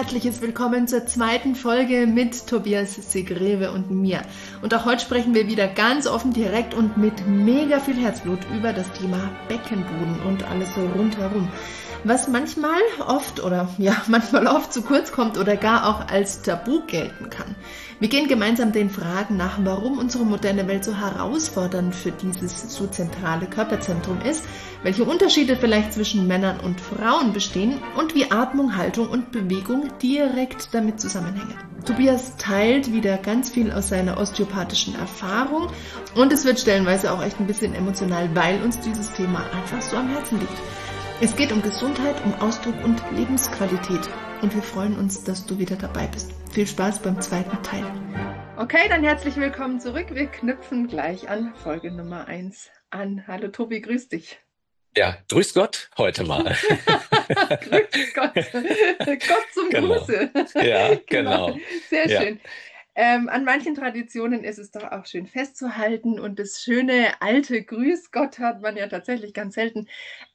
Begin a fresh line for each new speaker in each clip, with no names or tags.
herzliches Willkommen zur zweiten Folge mit Tobias Segreve und mir. Und auch heute sprechen wir wieder ganz offen, direkt und mit mega viel Herzblut über das Thema Beckenboden und alles so rundherum. Was manchmal oft zu kurz kommt oder gar auch als Tabu gelten kann. Wir gehen gemeinsam den Fragen nach, warum unsere moderne Welt so herausfordernd für dieses so zentrale Körperzentrum ist, welche Unterschiede vielleicht zwischen Männern und Frauen bestehen und wie Atmung, Haltung und Bewegung direkt damit zusammenhängen. Tobias teilt wieder ganz viel aus seiner osteopathischen Erfahrung und es wird stellenweise auch echt ein bisschen emotional, weil uns dieses Thema einfach so am Herzen liegt. Es geht um Gesundheit, um Ausdruck und Lebensqualität. Und wir freuen uns, dass du wieder dabei bist. Viel Spaß beim zweiten Teil. Okay, dann herzlich willkommen zurück. Wir knüpfen gleich an Folge Nummer 1 an. Hallo Tobi, grüß dich.
Ja, grüß Gott heute mal.
Grüß Gott. Gott zum
Genau.
Gruße.
Ja,
Genau,
genau.
sehr
Ja.
schön. An manchen Traditionen ist es doch auch schön festzuhalten und das schöne alte Grüß Gott hat man ja tatsächlich ganz selten.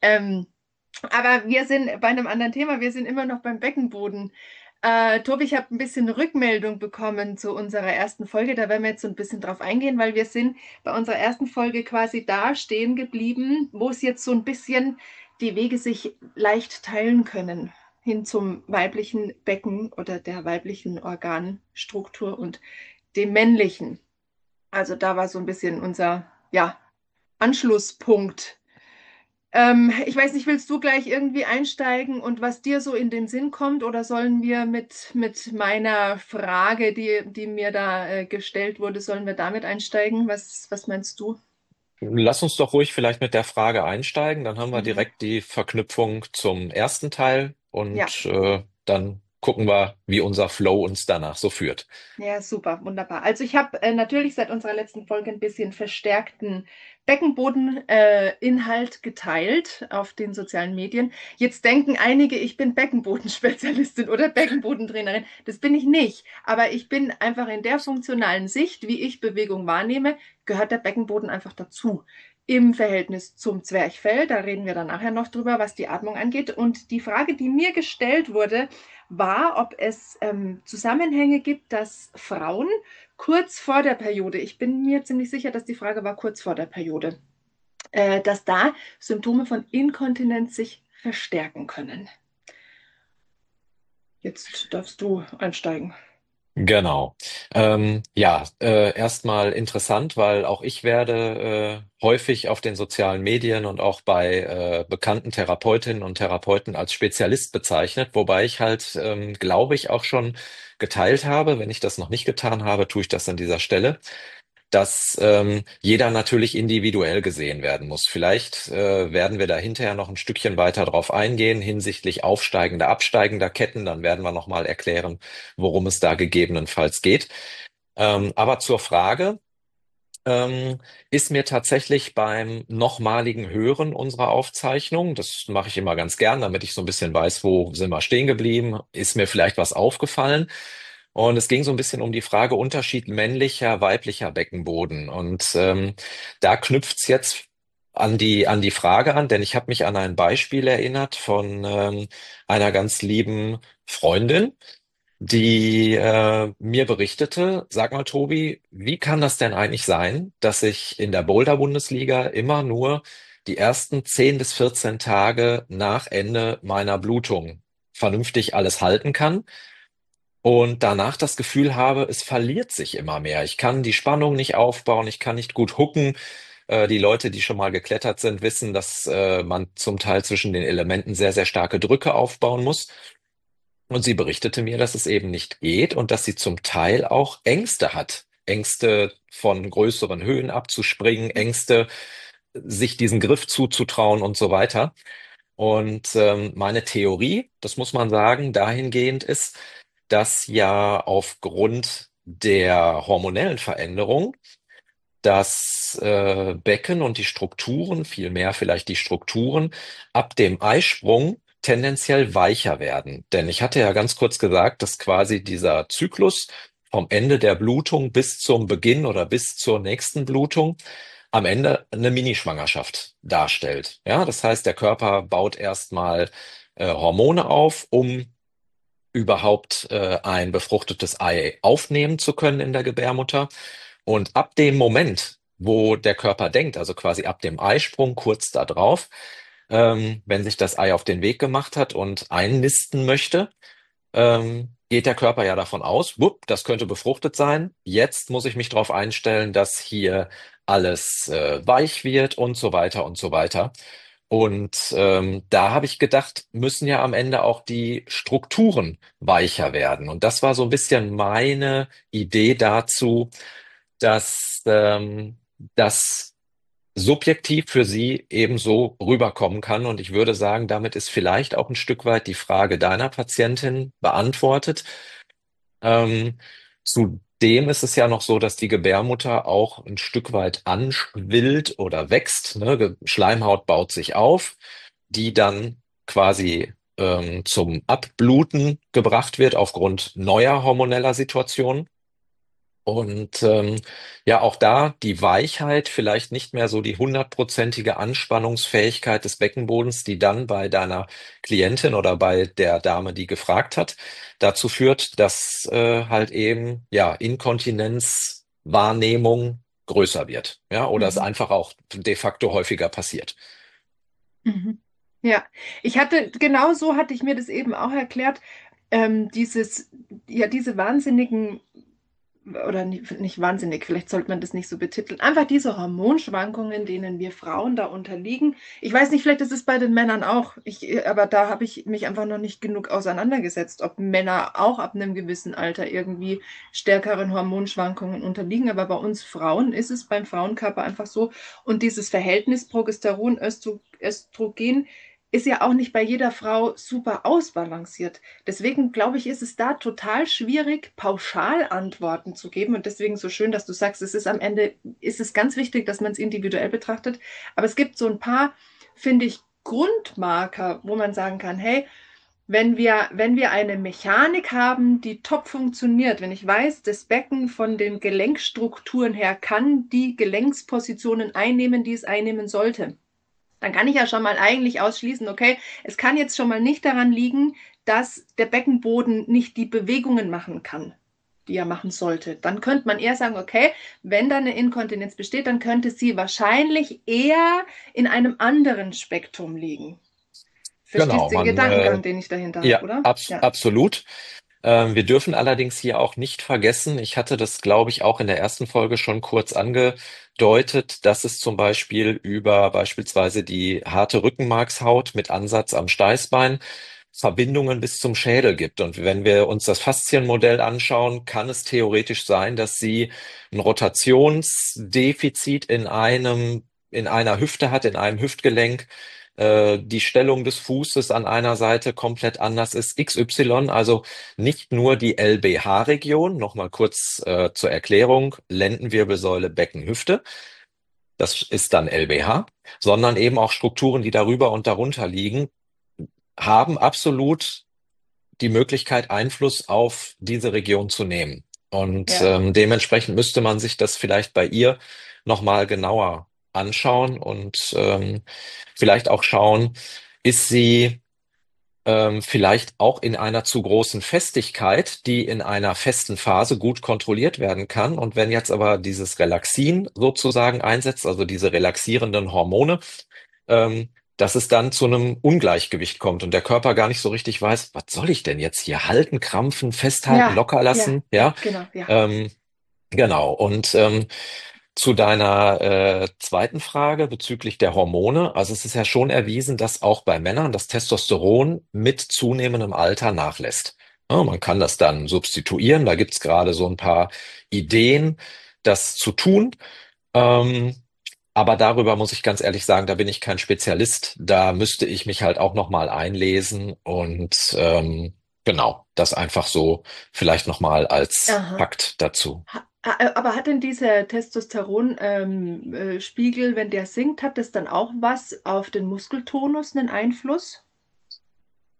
Aber wir sind bei einem anderen Thema, wir sind immer noch beim Beckenboden. Tobi, ich habe ein bisschen Rückmeldung bekommen zu unserer ersten Folge, da werden wir jetzt so ein bisschen drauf eingehen, weil wir sind bei unserer ersten Folge quasi da stehen geblieben, wo es jetzt so ein bisschen die Wege sich leicht teilen können hin zum weiblichen Becken oder der weiblichen Organstruktur und dem männlichen. Also da war so ein bisschen unser, Anschlusspunkt. Ich weiß nicht, willst du gleich irgendwie einsteigen und was dir so in den Sinn kommt oder sollen wir mit meiner Frage, die mir da gestellt wurde, sollen wir damit einsteigen? Was meinst du?
Lass uns doch ruhig vielleicht mit der Frage einsteigen. Dann haben wir
Mhm.
direkt die Verknüpfung zum ersten Teil
Ja.
und dann gucken wir, wie unser Flow uns danach so führt.
Ja, super, wunderbar. Also ich habe natürlich seit unserer letzten Folge ein bisschen verstärkten Beckenboden-Inhalt geteilt auf den sozialen Medien. Jetzt denken einige, ich bin Beckenbodenspezialistin oder Beckenbodentrainerin. Das bin ich nicht. Aber ich bin einfach in der funktionalen Sicht, wie ich Bewegung wahrnehme, gehört der Beckenboden einfach dazu. Im Verhältnis zum Zwerchfell, da reden wir dann nachher noch drüber, was die Atmung angeht. Und die Frage, die mir gestellt wurde, war, ob es Zusammenhänge gibt, dass Frauen kurz vor der Periode, ich bin mir ziemlich sicher, dass die Frage war kurz vor der Periode, dass da Symptome von Inkontinenz sich verstärken können. Jetzt darfst du einsteigen.
Genau. Erstmal interessant, weil auch ich werde häufig auf den sozialen Medien und auch bei bekannten Therapeutinnen und Therapeuten als Spezialist bezeichnet, wobei ich halt, glaube ich, auch schon geteilt habe. Wenn ich das noch nicht getan habe, tue ich das an dieser Stelle, dass jeder natürlich individuell gesehen werden muss. Vielleicht werden wir da hinterher noch ein Stückchen weiter drauf eingehen hinsichtlich aufsteigender, absteigender Ketten. Dann werden wir nochmal erklären, worum es da gegebenenfalls geht. Aber zur Frage ist mir tatsächlich beim nochmaligen Hören unserer Aufzeichnung, das mache ich immer ganz gern, damit ich so ein bisschen weiß, wo sind wir stehen geblieben, ist mir vielleicht was aufgefallen. Und es ging so ein bisschen um die Frage Unterschied männlicher, weiblicher Beckenboden. Und da knüpft's jetzt an die Frage an, denn ich habe mich an ein Beispiel erinnert von einer ganz lieben Freundin, die mir berichtete, sag mal, Tobi, wie kann das denn eigentlich sein, dass ich in der Boulder-Bundesliga immer nur die ersten 10 bis 14 Tage nach Ende meiner Blutung vernünftig alles halten kann und danach das Gefühl habe, es verliert sich immer mehr. Ich kann die Spannung nicht aufbauen, ich kann nicht gut hooken. Die Leute, die schon mal geklettert sind, wissen, dass man zum Teil zwischen den Elementen sehr, sehr starke Drücke aufbauen muss. Und sie berichtete mir, dass es eben nicht geht und dass sie zum Teil auch Ängste hat. Ängste von größeren Höhen abzuspringen, Ängste, sich diesen Griff zuzutrauen und so weiter. Und meine Theorie, das muss man sagen, dahingehend ist, dass ja aufgrund der hormonellen Veränderung das Becken und die Strukturen, vielmehr vielleicht die Strukturen, ab dem Eisprung tendenziell weicher werden. Denn ich hatte ja ganz kurz gesagt, dass quasi dieser Zyklus vom Ende der Blutung bis zum Beginn oder bis zur nächsten Blutung am Ende eine Minischwangerschaft darstellt. Ja, das heißt, der Körper baut erstmal Hormone auf, um überhaupt ein befruchtetes Ei aufnehmen zu können in der Gebärmutter. Und ab dem Moment, wo der Körper denkt, also quasi ab dem Eisprung kurz darauf, wenn sich das Ei auf den Weg gemacht hat und einnisten möchte, geht der Körper ja davon aus, wupp, das könnte befruchtet sein. Jetzt muss ich mich darauf einstellen, dass hier alles weich wird und so weiter und so weiter. Und da habe ich gedacht, müssen ja am Ende auch die Strukturen weicher werden. Und das war so ein bisschen meine Idee dazu, dass das subjektiv für sie ebenso rüberkommen kann. Und ich würde sagen, damit ist vielleicht auch ein Stück weit die Frage deiner Patientin beantwortet. Ähm, Zudem ist es ja noch so, dass die Gebärmutter auch ein Stück weit anschwillt oder wächst. Ne? Schleimhaut baut sich auf, die dann quasi zum Abbluten gebracht wird aufgrund neuer hormoneller Situationen. Und ja, auch da die Weichheit, vielleicht nicht mehr so die hundertprozentige Anspannungsfähigkeit des Beckenbodens, die dann bei deiner Klientin oder bei der Dame, die gefragt hat, dazu führt, dass halt eben ja Inkontinenzwahrnehmung größer wird, ja, oder es
Mhm.
einfach auch de facto häufiger passiert.
Mhm. Ja, genau so hatte ich mir das eben auch erklärt. Dieses, ja, diese wahnsinnigen, oder nicht wahnsinnig, vielleicht sollte man das nicht so betiteln, einfach diese Hormonschwankungen, denen wir Frauen da unterliegen. Ich weiß nicht, vielleicht ist es bei den Männern auch, aber da habe ich mich einfach noch nicht genug auseinandergesetzt, ob Männer auch ab einem gewissen Alter irgendwie stärkeren Hormonschwankungen unterliegen. Aber bei uns Frauen ist es beim Frauenkörper einfach so. Und dieses Verhältnis Progesteron, Östrogen ist ja auch nicht bei jeder Frau super ausbalanciert. Deswegen glaube ich, ist es da total schwierig, pauschal Antworten zu geben. Und deswegen so schön, dass du sagst, es ist am Ende, ist es ganz wichtig, dass man es individuell betrachtet. Aber es gibt so ein paar, finde ich, Grundmarker, wo man sagen kann, hey, wenn wir eine Mechanik haben, die top funktioniert, wenn ich weiß, das Becken von den Gelenkstrukturen her kann die Gelenkspositionen einnehmen, die es einnehmen sollte, dann kann ich ja schon mal eigentlich ausschließen, okay, es kann jetzt schon mal nicht daran liegen, dass der Beckenboden nicht die Bewegungen machen kann, die er machen sollte. Dann könnte man eher sagen, okay, wenn da eine Inkontinenz besteht, dann könnte sie wahrscheinlich eher in einem anderen Spektrum liegen.
Genau,
Verstehst du den Gedankengang, den ich dahinter habe,
ja,
oder? Ja.
absolut. Wir dürfen allerdings hier auch nicht vergessen, ich hatte das, glaube ich, auch in der ersten Folge schon kurz angedeutet, dass es zum Beispiel über beispielsweise die harte Rückenmarkshaut mit Ansatz am Steißbein Verbindungen bis zum Schädel gibt. Und wenn wir uns das Faszienmodell anschauen, kann es theoretisch sein, dass sie ein Rotationsdefizit in einer Hüfte hat, in einem Hüftgelenk, die Stellung des Fußes an einer Seite komplett anders ist, XY, also nicht nur die LBH-Region, nochmal kurz zur Erklärung, Lendenwirbelsäule, Becken, Hüfte, das ist dann LBH, sondern eben auch Strukturen, die darüber und darunter liegen, haben absolut die Möglichkeit, Einfluss auf diese Region zu nehmen. Und
Ja.
dementsprechend müsste man sich das vielleicht bei ihr nochmal genauer anschauen und vielleicht auch schauen, ist sie vielleicht auch in einer zu großen Festigkeit, die in einer festen Phase gut kontrolliert werden kann. Und wenn jetzt aber dieses Relaxin sozusagen einsetzt, also diese relaxierenden Hormone, dass es dann zu einem Ungleichgewicht kommt und der Körper gar nicht so richtig weiß, was soll ich denn jetzt hier halten, krampfen, festhalten,
Ja,
locker
ja,
lassen,
ja,
ja.
genau, ja.
Ähm, genau. Und zu deiner zweiten Frage bezüglich der Hormone. Also es ist ja schon erwiesen, dass auch bei Männern das Testosteron mit zunehmendem Alter nachlässt. Ja, man kann das dann substituieren. Da gibt's gerade so ein paar Ideen, das zu tun. Ähm, aber darüber muss ich ganz ehrlich sagen, da bin ich kein Spezialist. Da müsste ich mich halt auch noch mal einlesen und genau, das einfach so vielleicht noch mal als
Aha.
Fakt dazu.
Aber hat denn dieser Testosteron Spiegel, wenn der sinkt, hat das dann auch was auf den Muskeltonus einen Einfluss?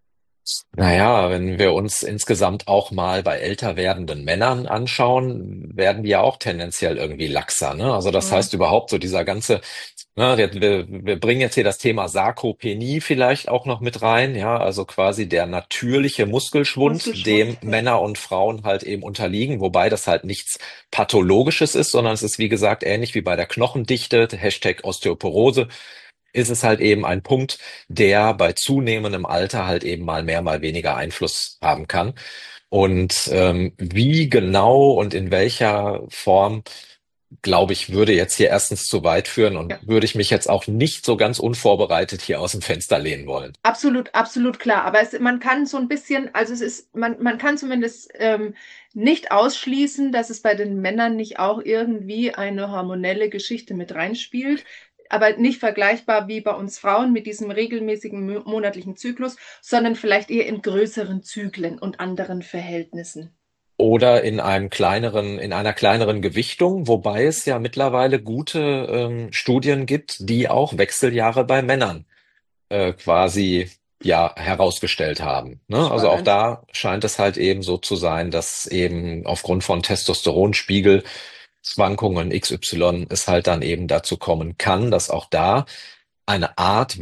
Naja, wenn wir uns insgesamt auch mal bei älter werdenden Männern anschauen, werden die ja auch tendenziell irgendwie laxer, ne? Also das
Mhm.
heißt überhaupt so dieser ganze, ne, wir bringen jetzt hier das Thema Sarkopenie vielleicht auch noch mit rein, ja, also quasi der natürliche Muskelschwund, dem
Muskelschwund, ja.
Männer und Frauen halt eben unterliegen, wobei das halt nichts Pathologisches ist, sondern es ist wie gesagt ähnlich wie bei der Knochendichte, Hashtag Osteoporose, ist es halt eben ein Punkt, der bei zunehmendem Alter halt eben mal mehr, mal weniger Einfluss haben kann. Und wie genau und in welcher Form, glaube ich, würde jetzt hier erstens zu weit führen und
Ja.
würde ich mich jetzt auch nicht so ganz unvorbereitet hier aus dem Fenster lehnen wollen.
Absolut, absolut klar. Aber man kann so ein bisschen, also man kann zumindest nicht ausschließen, dass es bei den Männern nicht auch irgendwie eine hormonelle Geschichte mit reinspielt. Aber nicht vergleichbar wie bei uns Frauen mit diesem regelmäßigen monatlichen Zyklus, sondern vielleicht eher in größeren Zyklen und anderen Verhältnissen.
Oder in einer kleineren Gewichtung, wobei es ja mittlerweile gute Studien gibt, die auch Wechseljahre bei Männern quasi ja herausgestellt haben. Ne? Also auch
Spannend.
da scheint es halt eben so zu sein, dass eben aufgrund von Testosteronspiegel Schwankungen XY es halt dann eben dazu kommen kann, dass auch da eine Art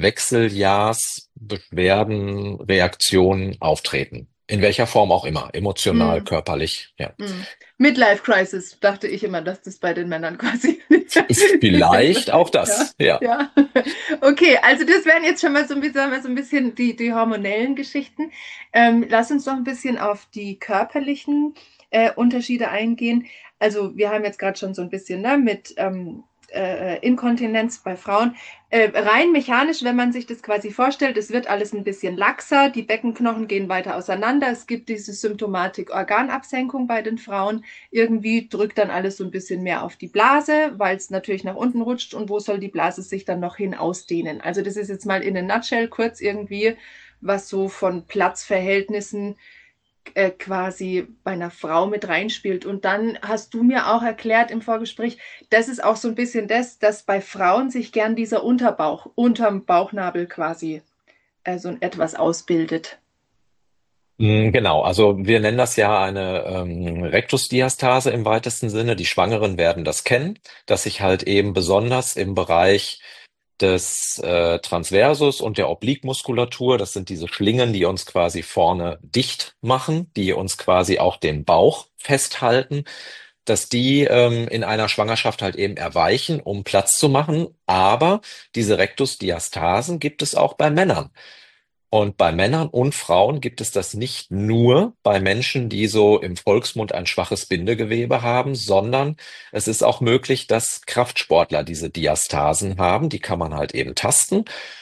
Wechseljahrsbeschwerden, Reaktionen auftreten. In welcher Form auch immer, emotional,
Hm.
körperlich, ja.
Hm. Midlife Crisis, dachte ich immer, dass das bei den Männern quasi.
Ist vielleicht auch
Ja,
das, ja.
ja. Okay, also das wären jetzt schon mal so ein bisschen, sagen wir, so ein bisschen die hormonellen Geschichten. Lass uns doch ein bisschen auf die körperlichen Unterschiede eingehen. Also wir haben jetzt gerade schon so ein bisschen ne, mit Inkontinenz bei Frauen. Rein mechanisch, wenn man sich das quasi vorstellt, es wird alles ein bisschen laxer, die Beckenknochen gehen weiter auseinander, es gibt diese Symptomatik Organabsenkung bei den Frauen. Irgendwie drückt dann alles so ein bisschen mehr auf die Blase, weil es natürlich nach unten rutscht und wo soll die Blase sich dann noch hin ausdehnen? Also das ist jetzt mal in a nutshell kurz irgendwie, was so von Platzverhältnissen quasi bei einer Frau mit reinspielt. Und dann hast du mir auch erklärt im Vorgespräch, das ist auch so ein bisschen das, dass bei Frauen sich gern dieser Unterbauch, unterm Bauchnabel quasi so etwas ausbildet.
Genau, also wir nennen das ja eine Rektusdiastase im weitesten Sinne. Die Schwangeren werden das kennen, dass sich halt eben besonders im Bereich des Transversus und der Obliquumuskulatur, das sind diese Schlingen, die uns quasi vorne dicht machen, die uns quasi auch den Bauch festhalten, dass die in einer Schwangerschaft halt eben erweichen, um Platz zu machen. Aber diese Rektusdiastasen gibt es auch bei Männern. Und bei Männern und Frauen gibt es das nicht nur bei Menschen, die so im Volksmund ein schwaches Bindegewebe haben, sondern es ist auch möglich, dass Kraftsportler diese Diastasen haben. Die kann man halt eben tasten.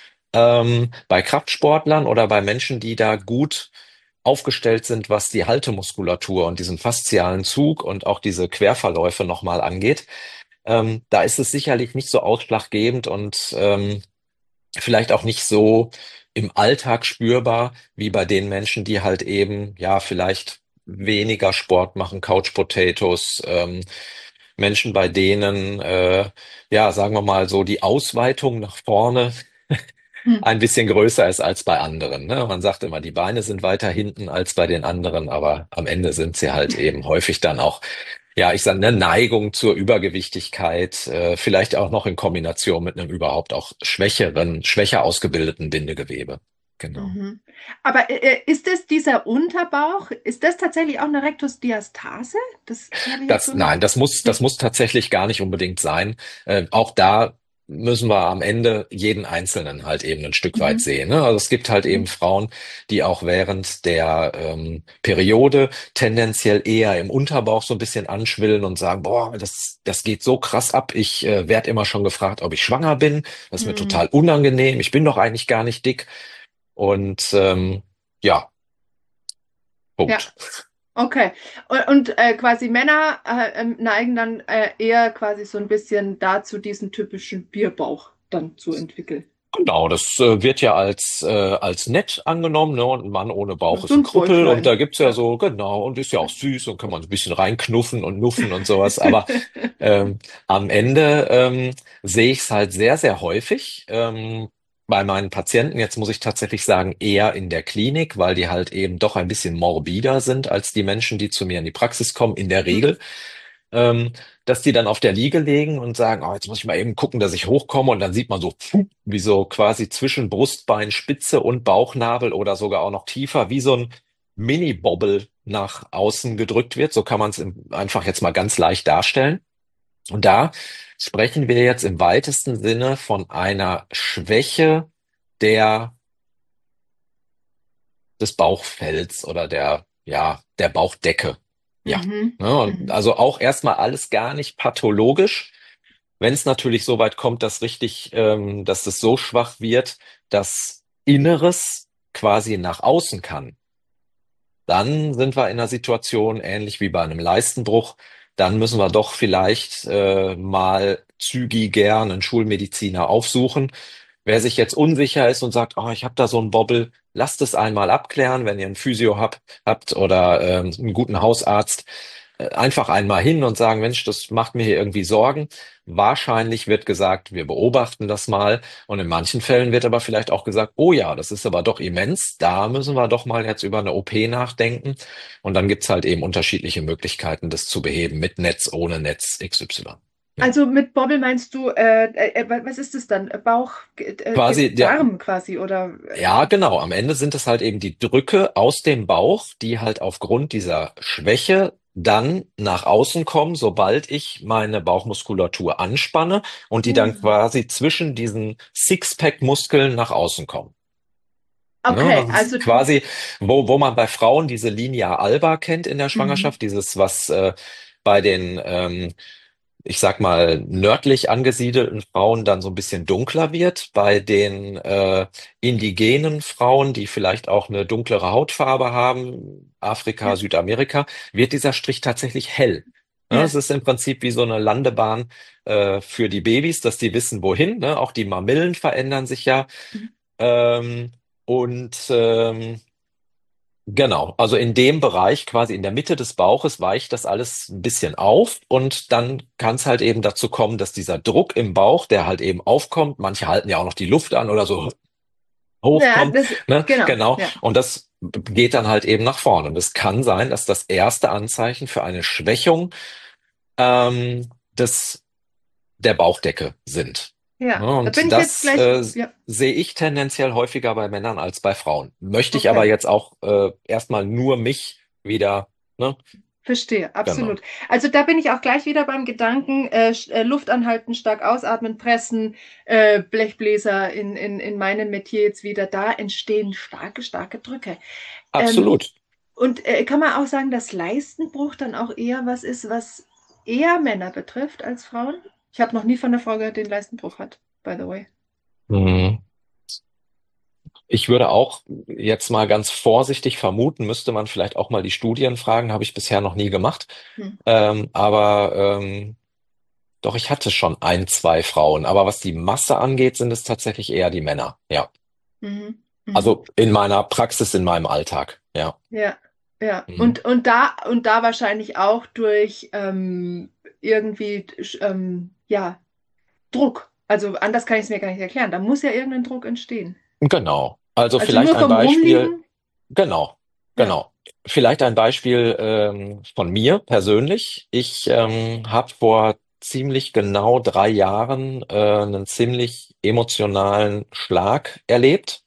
Bei Kraftsportlern oder bei Menschen, die da gut aufgestellt sind, was die Haltemuskulatur und diesen faszialen Zug und auch diese Querverläufe nochmal angeht, da ist es sicherlich nicht so ausschlaggebend und vielleicht auch nicht so im Alltag spürbar wie bei den Menschen, die halt eben, ja, vielleicht weniger Sport machen, Couch Potatoes, Menschen, bei denen, ja, sagen wir mal so, die Ausweitung nach vorne
Hm.
ein bisschen größer ist als bei anderen. Ne? Man sagt immer, die Beine sind weiter hinten als bei den anderen, aber am Ende sind sie halt eben häufig dann auch, ja, ich sage, eine Neigung zur Übergewichtigkeit, vielleicht auch noch in Kombination mit einem überhaupt auch schwächer ausgebildeten Bindegewebe. Genau.
Mhm. Aber ist es dieser Unterbauch? Ist das tatsächlich auch eine Rektusdiastase? Das habe ich jetzt so
Nein,
nicht.
das
Nee.
muss tatsächlich gar nicht unbedingt sein. Auch da müssen wir am Ende jeden Einzelnen halt eben ein Stück weit
Mhm.
sehen. Ne? Also es gibt halt eben
Mhm.
Frauen, die auch während der Periode tendenziell eher im Unterbauch so ein bisschen anschwillen und sagen, boah, das geht so krass ab. Ich werde immer schon gefragt, ob ich schwanger bin. Das ist mir
Mhm.
total unangenehm. Ich bin doch eigentlich gar nicht dick. Und ja,
Ja.
Punkt.
Okay. Und quasi Männer neigen dann eher quasi so ein bisschen dazu, diesen typischen Bierbauch dann zu entwickeln.
Genau, das wird ja als nett angenommen, ne? Und ein Mann ohne Bauch ist
So
ein
ein
Krüppel und da
Bäuchlein.
gibt's ja
Ja.
so, genau, und ist ja auch süß und kann man so ein bisschen reinknuffen und nuffen und sowas. Aber am Ende sehe ich es halt sehr, sehr häufig. bei meinen Patienten, jetzt muss ich tatsächlich sagen, eher in der Klinik, weil die halt eben doch ein bisschen morbider sind als die Menschen, die zu mir in die Praxis kommen, in der
Hm.
Regel, ähm, dass die dann auf der Liege legen und sagen, oh, jetzt muss ich mal eben gucken, dass ich hochkomme und dann sieht man so, wie so quasi zwischen Brustbeinspitze und Bauchnabel oder sogar auch noch tiefer, wie so ein Mini-Bobble nach außen gedrückt wird. So kann man es einfach jetzt mal ganz leicht darstellen. Und da sprechen wir jetzt im weitesten Sinne von einer Schwäche der, des Bauchfells oder der Bauchdecke. Ja.
Mhm.
Ne, und
Mhm.
also auch erstmal alles gar nicht pathologisch. Wenn es natürlich so weit kommt, dass es so schwach wird, dass Inneres quasi nach außen kann, dann sind wir in einer Situation ähnlich wie bei einem Leistenbruch. Dann müssen wir doch vielleicht mal zügiger einen Schulmediziner aufsuchen. Wer sich jetzt unsicher ist und sagt, oh, ich habe da so einen Bobbel, lasst es einmal abklären, wenn ihr einen Physio habt oder einen guten Hausarzt. Einfach einmal hin und sagen, Mensch, das macht mir hier irgendwie Sorgen. Wahrscheinlich wird gesagt, wir beobachten das mal. Und in manchen Fällen wird aber vielleicht auch gesagt, oh ja, das ist aber doch immens. Da müssen wir doch mal jetzt über eine OP nachdenken. Und dann gibt's halt eben unterschiedliche Möglichkeiten, das zu beheben, mit Netz, ohne Netz, XY. Ja.
Also mit Bobbel meinst du, was ist das dann? Bauch,
Quasi, ja,
Darm quasi oder?
ja, genau. Am Ende sind es halt eben die Drücke aus dem Bauch, die halt aufgrund dieser Schwäche dann nach außen kommen, sobald ich meine Bauchmuskulatur anspanne und die dann
Hm.
quasi zwischen diesen Sixpack-Muskeln nach außen kommen. Ne,
Okay,
das ist
also,
quasi, wo man bei Frauen diese Linea alba kennt in der
mhm.
Schwangerschaft, dieses, was bei den, ich sag mal, nördlich angesiedelten Frauen dann so ein bisschen dunkler wird. Bei den indigenen Frauen, die vielleicht auch eine dunklere Hautfarbe haben, Afrika,
Ja,
Südamerika, wird dieser Strich tatsächlich hell. Ne, es
ja.
ist im Prinzip wie so eine Landebahn für die Babys, dass die wissen, wohin. Ne? Auch die Mamillen verändern sich ja.
Mhm.
Ähm, und genau, also in dem Bereich, quasi in der Mitte des Bauches, weicht das alles ein bisschen auf und dann kann es halt eben dazu kommen, dass dieser Druck im Bauch, der halt eben aufkommt, manche halten ja auch noch die Luft an oder so
Ja,
hochkommt, ne?
genau,
Genau,
ja.
und das geht dann halt eben nach vorne. Und es kann sein, dass das erste Anzeichen für eine Schwächung ähm, des der Bauchdecke sind.
Ja,
Ne,
da bin
und
ich jetzt
das
gleich, ja,
sehe ich tendenziell häufiger bei Männern als bei Frauen. Möchte ich aber
okay.
jetzt auch erstmal nur mich wieder, ne?
Verstehe,
Genau.
absolut. Also da bin ich auch gleich wieder beim Gedanken, Luft anhalten, stark ausatmen, pressen, Blechbläser in meinem Metier jetzt wieder, da entstehen starke, starke Drücke. Ähm,
Absolut.
und kann man auch sagen, dass Leistenbruch dann auch eher was ist, was eher Männer betrifft als Frauen? Ich habe noch nie von einer Frau gehört, die einen Leistenbruch hat, by the way.
Mhm. Ich würde auch jetzt mal ganz vorsichtig vermuten, müsste man vielleicht auch mal die Studien fragen, habe ich bisher noch nie gemacht.
Hm.
Aber doch, ich hatte schon ein, zwei Frauen. Aber was die Masse angeht, sind es tatsächlich eher die Männer. Ja.
Mhm. Mhm.
Also in meiner Praxis, in meinem Alltag. Ja.
Ja, ja.
Mhm.
Und da wahrscheinlich auch durch irgendwie ja, Druck. Also anders kann ich es mir gar nicht erklären. Da muss ja irgendein Druck entstehen.
Genau. Also
Also
vielleicht
nur
ein
vom
Beispiel.
Rumliegen?
Genau.
Ja.
Genau. Vielleicht ein Beispiel von mir persönlich. Ich habe vor ziemlich genau 3 Jahren einen ziemlich emotionalen Schlag erlebt.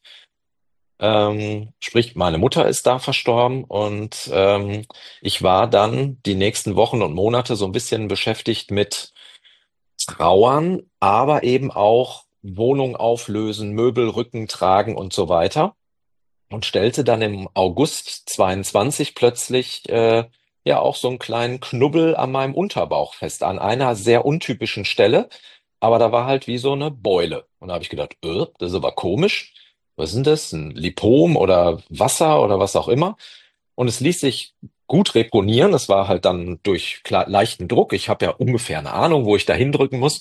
Sprich, meine Mutter ist da verstorben und ich war dann die nächsten Wochen und Monate so ein bisschen beschäftigt mit Trauern, aber eben auch Wohnung auflösen, Möbel rücken, tragen und so weiter. Und stellte dann im August 22 plötzlich ja auch so einen kleinen Knubbel an meinem Unterbauch fest, an einer sehr untypischen Stelle. Aber da war halt wie so eine Beule. Und da habe ich gedacht, das ist aber komisch. Was ist denn das? Ein Lipom oder Wasser oder was auch immer? Und es ließ sich gut reponieren. Es war halt dann durch leichten Druck. Ich habe ja ungefähr eine Ahnung, wo ich da hindrücken muss.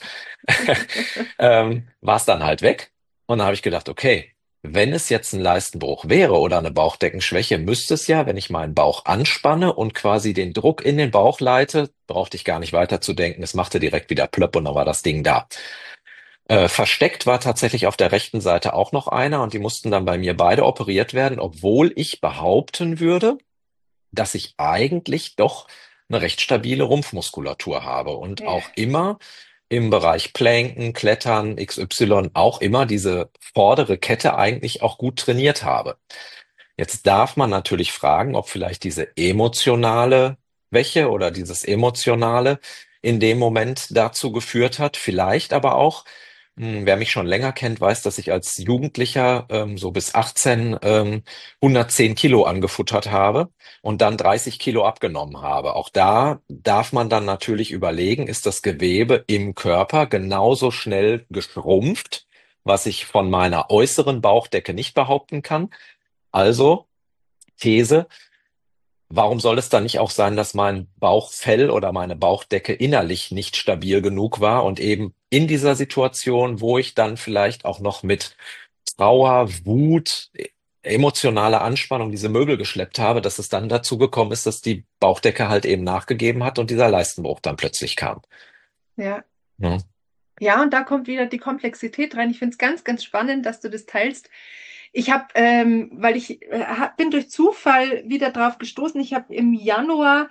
War es dann halt weg. Und dann habe ich gedacht, okay, wenn es jetzt ein Leistenbruch wäre oder eine Bauchdeckenschwäche, müsste es ja, wenn ich meinen Bauch anspanne und quasi den Druck in den Bauch leite, brauchte ich gar nicht weiter zu denken. Es machte direkt wieder plöpp und dann war das Ding da. Versteckt war tatsächlich auf der rechten Seite auch noch einer und die mussten dann bei mir beide operiert werden, obwohl ich behaupten würde, dass ich eigentlich doch eine recht stabile Rumpfmuskulatur habe und
Ja.
auch immer im Bereich Planken, Klettern, XY auch immer diese vordere Kette eigentlich auch gut trainiert habe. Jetzt darf man natürlich fragen, ob vielleicht diese emotionale Schwäche oder dieses Emotionale in dem Moment dazu geführt hat. Vielleicht aber auch, wer mich schon länger kennt, weiß, dass ich als Jugendlicher so bis 18 110 Kilo angefuttert habe und dann 30 Kilo abgenommen habe. Auch da darf man dann natürlich überlegen, ist das Gewebe im Körper genauso schnell geschrumpft, was ich von meiner äußeren Bauchdecke nicht behaupten kann. Also, These, warum soll es dann nicht auch sein, dass mein Bauchfell oder meine Bauchdecke innerlich nicht stabil genug war und eben in dieser Situation, wo ich dann vielleicht auch noch mit Trauer, Wut, emotionaler Anspannung diese Möbel geschleppt habe, dass es dann dazu gekommen ist, dass die Bauchdecke halt eben nachgegeben hat und dieser Leistenbruch dann plötzlich kam.
Ja.
Ja,
Ja, und da kommt wieder die Komplexität rein. Ich finde es ganz, ganz spannend, dass du das teilst. Ich habe, weil ich bin durch Zufall wieder drauf gestoßen. Ich habe im Januar,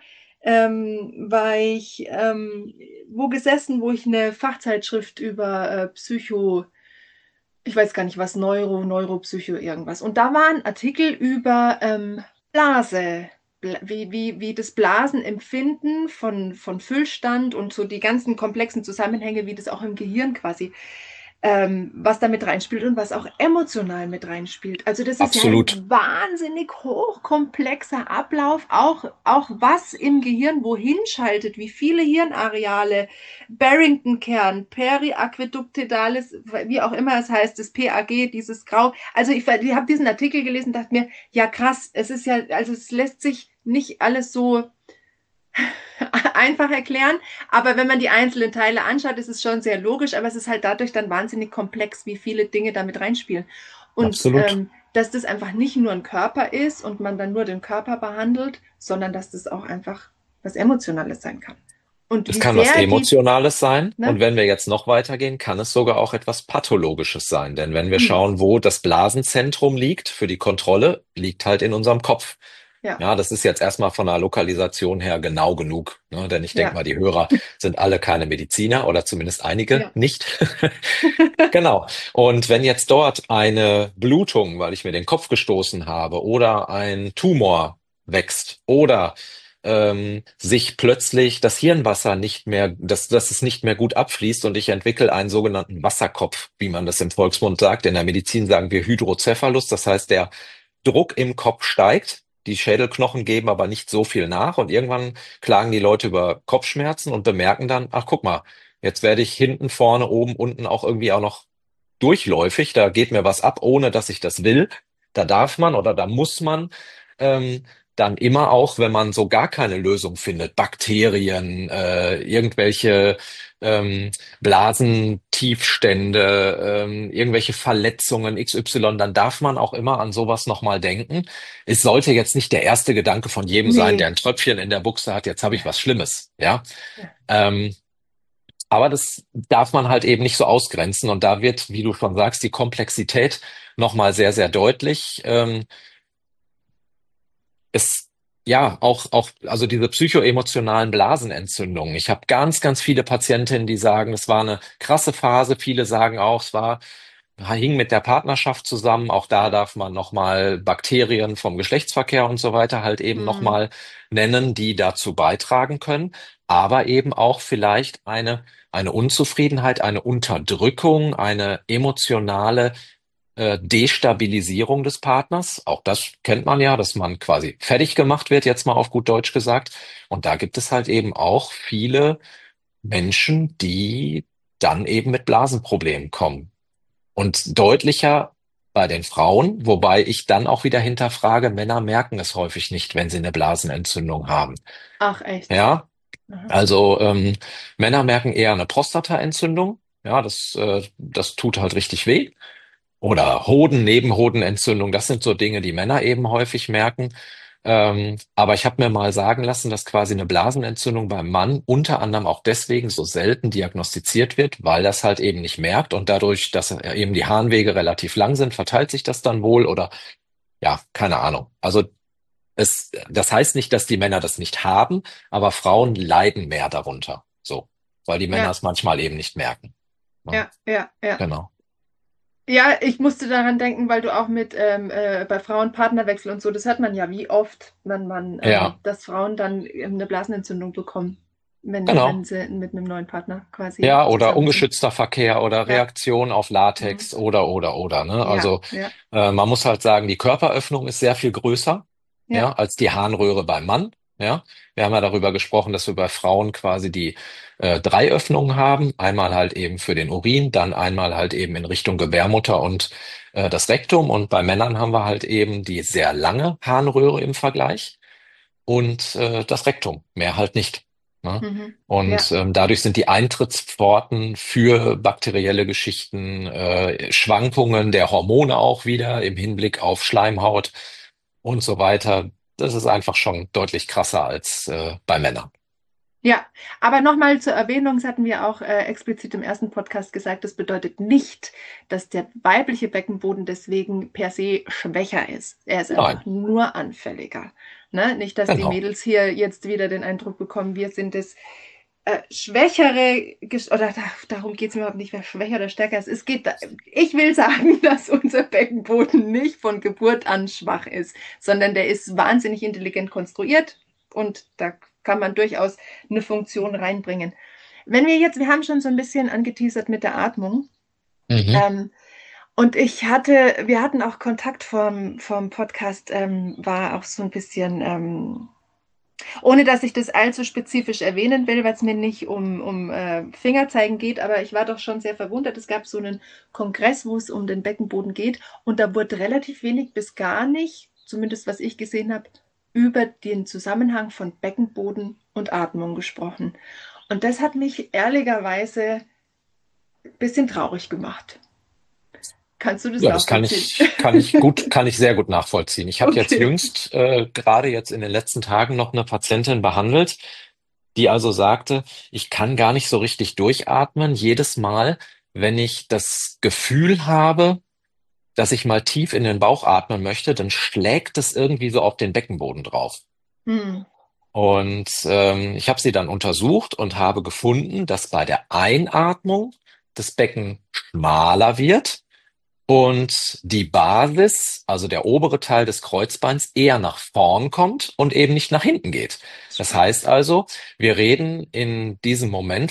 war ich wo gesessen, wo ich eine Fachzeitschrift über ich weiß gar nicht was, Neuropsycho, irgendwas. Und da war ein Artikel über Blase, wie das Blasenempfinden von Füllstand und so die ganzen komplexen Zusammenhänge, wie das auch im Gehirn quasi, was da mit reinspielt und was auch emotional mit reinspielt. Also das ist ja
absolut.
ein wahnsinnig hochkomplexer Ablauf, auch was im Gehirn wohin schaltet, wie viele Hirnareale, Barrington-Kern, Periaqueductalis, wie auch immer es heißt, das PAG, dieses Grau. Also ich habe diesen Artikel gelesen, dachte mir, ja krass, es ist ja, also es lässt sich nicht alles so einfach erklären, aber wenn man die einzelnen Teile anschaut, ist es schon sehr logisch, aber es ist halt dadurch dann wahnsinnig komplex, wie viele Dinge damit reinspielen. Und
Absolut.
dass das einfach nicht nur ein Körper ist und man dann nur den Körper behandelt, sondern dass das auch einfach was Emotionales sein kann. Und
Es
wie
kann was
sehr die,
Emotionales sein und
ne?
wenn wir jetzt noch weitergehen, kann es sogar auch etwas Pathologisches sein. Denn wenn wir
Hm,
schauen, wo das Blasenzentrum liegt für die Kontrolle, liegt halt in unserem Kopf.
ja,
Ja, das ist jetzt erstmal von der Lokalisation her genau genug, ne? Denn ich denke
ja,
mal, die Hörer sind alle keine Mediziner oder zumindest einige
ja.
nicht. Genau. Und wenn jetzt dort eine Blutung, weil ich mir den Kopf gestoßen habe, oder ein Tumor wächst oder sich plötzlich das Hirnwasser nicht mehr, dass es nicht mehr gut abfließt und ich entwickle einen sogenannten Wasserkopf, wie man das im Volksmund sagt. In der Medizin sagen wir Hydrocephalus, das heißt, der Druck im Kopf steigt. Die Schädelknochen geben aber nicht so viel nach und irgendwann klagen die Leute über Kopfschmerzen und bemerken dann, ach guck mal, jetzt werde ich hinten, vorne, oben, unten auch irgendwie auch noch durchläufig, da geht mir was ab, ohne dass ich das will. Da darf man oder da muss man ähm, dann immer auch, wenn man so gar keine Lösung findet, Bakterien, irgendwelche Blasentiefstände, irgendwelche Verletzungen XY, dann darf man auch immer an sowas nochmal denken. Es sollte jetzt nicht der erste Gedanke von jedem sein, der
Nee.
ein Tröpfchen in der Buchse hat, jetzt habe ich
Ja,
was Schlimmes, ja.
ja.
Ähm, aber das darf man halt eben nicht so ausgrenzen. Und da wird, wie du schon sagst, die Komplexität nochmal sehr, sehr deutlich. Es, ja, also diese psychoemotionalen Blasenentzündungen. Ich habe ganz, ganz viele Patientinnen, die sagen, es war eine krasse Phase. Viele sagen auch, hing mit der Partnerschaft zusammen. Auch da darf man nochmal Bakterien vom Geschlechtsverkehr und so weiter halt eben
Hm.
nochmal nennen, die dazu beitragen können. Aber eben auch vielleicht eine Unzufriedenheit, eine Unterdrückung, eine emotionale Destabilisierung des Partners. Auch das kennt man ja, dass man quasi fertig gemacht wird, jetzt mal auf gut Deutsch gesagt. Und da gibt es halt eben auch viele Menschen, die dann eben mit Blasenproblemen kommen. Und deutlicher bei den Frauen, wobei ich dann auch wieder hinterfrage, Männer merken es häufig nicht, wenn sie eine Blasenentzündung haben.
Ach, echt.
Ja,
Aha.
also Männer merken eher eine Prostataentzündung. Ja, das tut halt richtig weh. Oder Nebenhodenentzündung, das sind so Dinge, die Männer eben häufig merken. Aber ich habe mir mal sagen lassen, dass quasi eine Blasenentzündung beim Mann unter anderem auch deswegen so selten diagnostiziert wird, weil das halt eben nicht merkt und dadurch, dass eben die Harnwege relativ lang sind, verteilt sich das dann wohl oder ja, keine Ahnung. Also das heißt nicht, dass die Männer das nicht haben, aber Frauen leiden mehr darunter. So, weil die Männer
Ja,
es manchmal eben nicht merken. Ne?
ja, ja, ja.
Genau.
Ja, ich musste daran denken, weil du auch mit bei Frauen Partnerwechsel und so, das hat man ja, wie oft
Ja,
dass Frauen dann eine Blasenentzündung bekommen, wenn
genau.
sie mit einem neuen Partner quasi
Ja, oder
zusammen sind.
ungeschützter Verkehr oder
Ja,
Reaktion auf
mhm.
Latex oder, ne?
Ja,
Also
ja,
man muss halt sagen, die Körperöffnung ist sehr viel größer,
ja.
ja, als die Harnröhre beim Mann. Ja, wir haben ja darüber gesprochen, dass wir bei Frauen quasi die drei Öffnungen haben. Einmal halt eben für den Urin, dann einmal halt eben in Richtung Gebärmutter und das Rektum. Und bei Männern haben wir halt eben die sehr lange Harnröhre im Vergleich und das Rektum, mehr halt nicht. Ne?
Mhm.
Und
Ja,
dadurch sind die Eintrittspforten für bakterielle Geschichten, Schwankungen der Hormone auch wieder im Hinblick auf Schleimhaut und so weiter. Das ist einfach schon deutlich krasser als bei Männern.
ja. Aber nochmal zur Erwähnung, das hatten wir auch explizit im ersten Podcast gesagt, das bedeutet nicht, dass der weibliche Beckenboden deswegen per se schwächer ist. Er ist
Nein,
einfach nur anfälliger. Ne? Nicht, dass die
genau.
Mädels hier jetzt wieder den Eindruck bekommen, wir sind das schwächere, oder darum geht es mir überhaupt nicht, wer schwächer oder stärker ist. Ich will sagen, dass unser Beckenboden nicht von Geburt an schwach ist, sondern der ist wahnsinnig intelligent konstruiert und da kann man durchaus eine Funktion reinbringen. Wir haben schon so ein bisschen angeteasert mit der Atmung.
Mhm.
Ähm, und wir hatten auch Kontakt vom Podcast, war auch so ein bisschen ohne dass ich das allzu spezifisch erwähnen will, weil es mir nicht um Fingerzeigen geht, aber ich war doch schon sehr verwundert. Es gab so einen Kongress, wo es um den Beckenboden geht und da wurde relativ wenig bis gar nicht, zumindest was ich gesehen habe, über den Zusammenhang von Beckenboden und Atmung gesprochen. Und das hat mich ehrlicherweise ein bisschen traurig gemacht. Kannst du das
Ja, das
nachvollziehen?
kann ich sehr gut nachvollziehen. Ich habe jetzt
Okay.
jüngst, gerade jetzt in den letzten Tagen noch eine Patientin behandelt, die also sagte, ich kann gar nicht so richtig durchatmen. Jedes Mal, wenn ich das Gefühl habe, dass ich mal tief in den Bauch atmen möchte, dann schlägt es irgendwie so auf den Beckenboden drauf.
Hm.
Und ich habe sie dann untersucht und habe gefunden, dass bei der Einatmung das Becken schmaler wird und die Basis, also der obere Teil des Kreuzbeins, eher nach vorn kommt und eben nicht nach hinten geht. Das heißt
Spannend.
also, wir reden in diesem Moment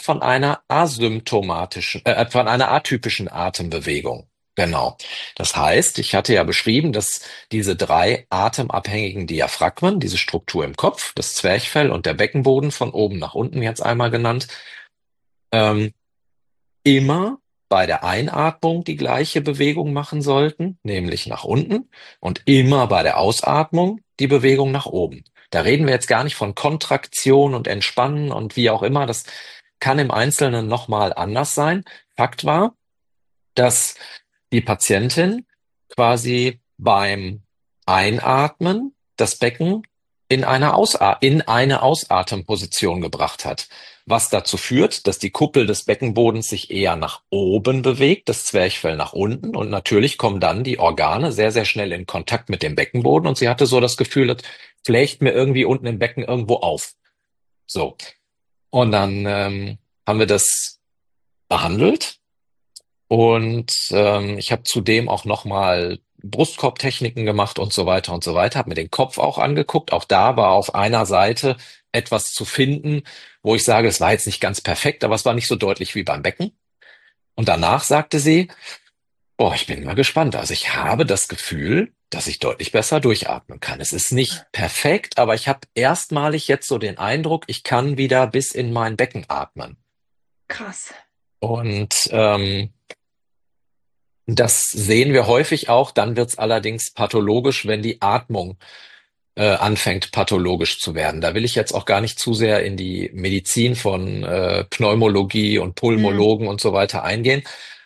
von einer atypischen Atembewegung. Genau. Das heißt, ich hatte ja beschrieben, dass diese drei atemabhängigen Diaphragmen, diese Struktur im Kopf, das Zwerchfell und der Beckenboden von oben nach unten jetzt einmal genannt, ähm, immer bei der Einatmung die gleiche Bewegung machen sollten, nämlich nach unten, und immer bei der Ausatmung die Bewegung nach oben. Da reden wir jetzt gar nicht von Kontraktion und Entspannen und wie auch immer. Das kann im Einzelnen nochmal anders sein. Fakt war, dass die Patientin quasi beim Einatmen das Becken in eine Ausatemposition gebracht hat, was dazu führt, dass die Kuppel des Beckenbodens sich eher nach oben bewegt, das Zwerchfell nach unten und natürlich kommen dann die Organe sehr, sehr schnell in Kontakt mit dem Beckenboden und sie hatte so das Gefühl, das flächt mir irgendwie unten im Becken irgendwo auf. So. Und dann haben wir das behandelt und ich habe zudem auch nochmal Brustkorbtechniken gemacht und so weiter und so weiter, habe mir den Kopf auch angeguckt. Auch da war auf einer Seite etwas zu finden, wo ich sage, es war jetzt nicht ganz perfekt, aber es war nicht so deutlich wie beim Becken. Und danach sagte sie, boah, ich bin mal gespannt. Also ich habe das Gefühl, dass ich deutlich besser durchatmen kann. Es ist nicht perfekt, aber ich habe erstmalig jetzt so den Eindruck, ich kann wieder bis in mein Becken atmen.
Krass.
Und das sehen wir häufig auch, dann wird es allerdings pathologisch, wenn die Atmung anfängt pathologisch zu werden. Da will ich jetzt auch gar nicht zu sehr in die Medizin von Pneumologie und
Hm.
Pulmologen und so weiter eingehen.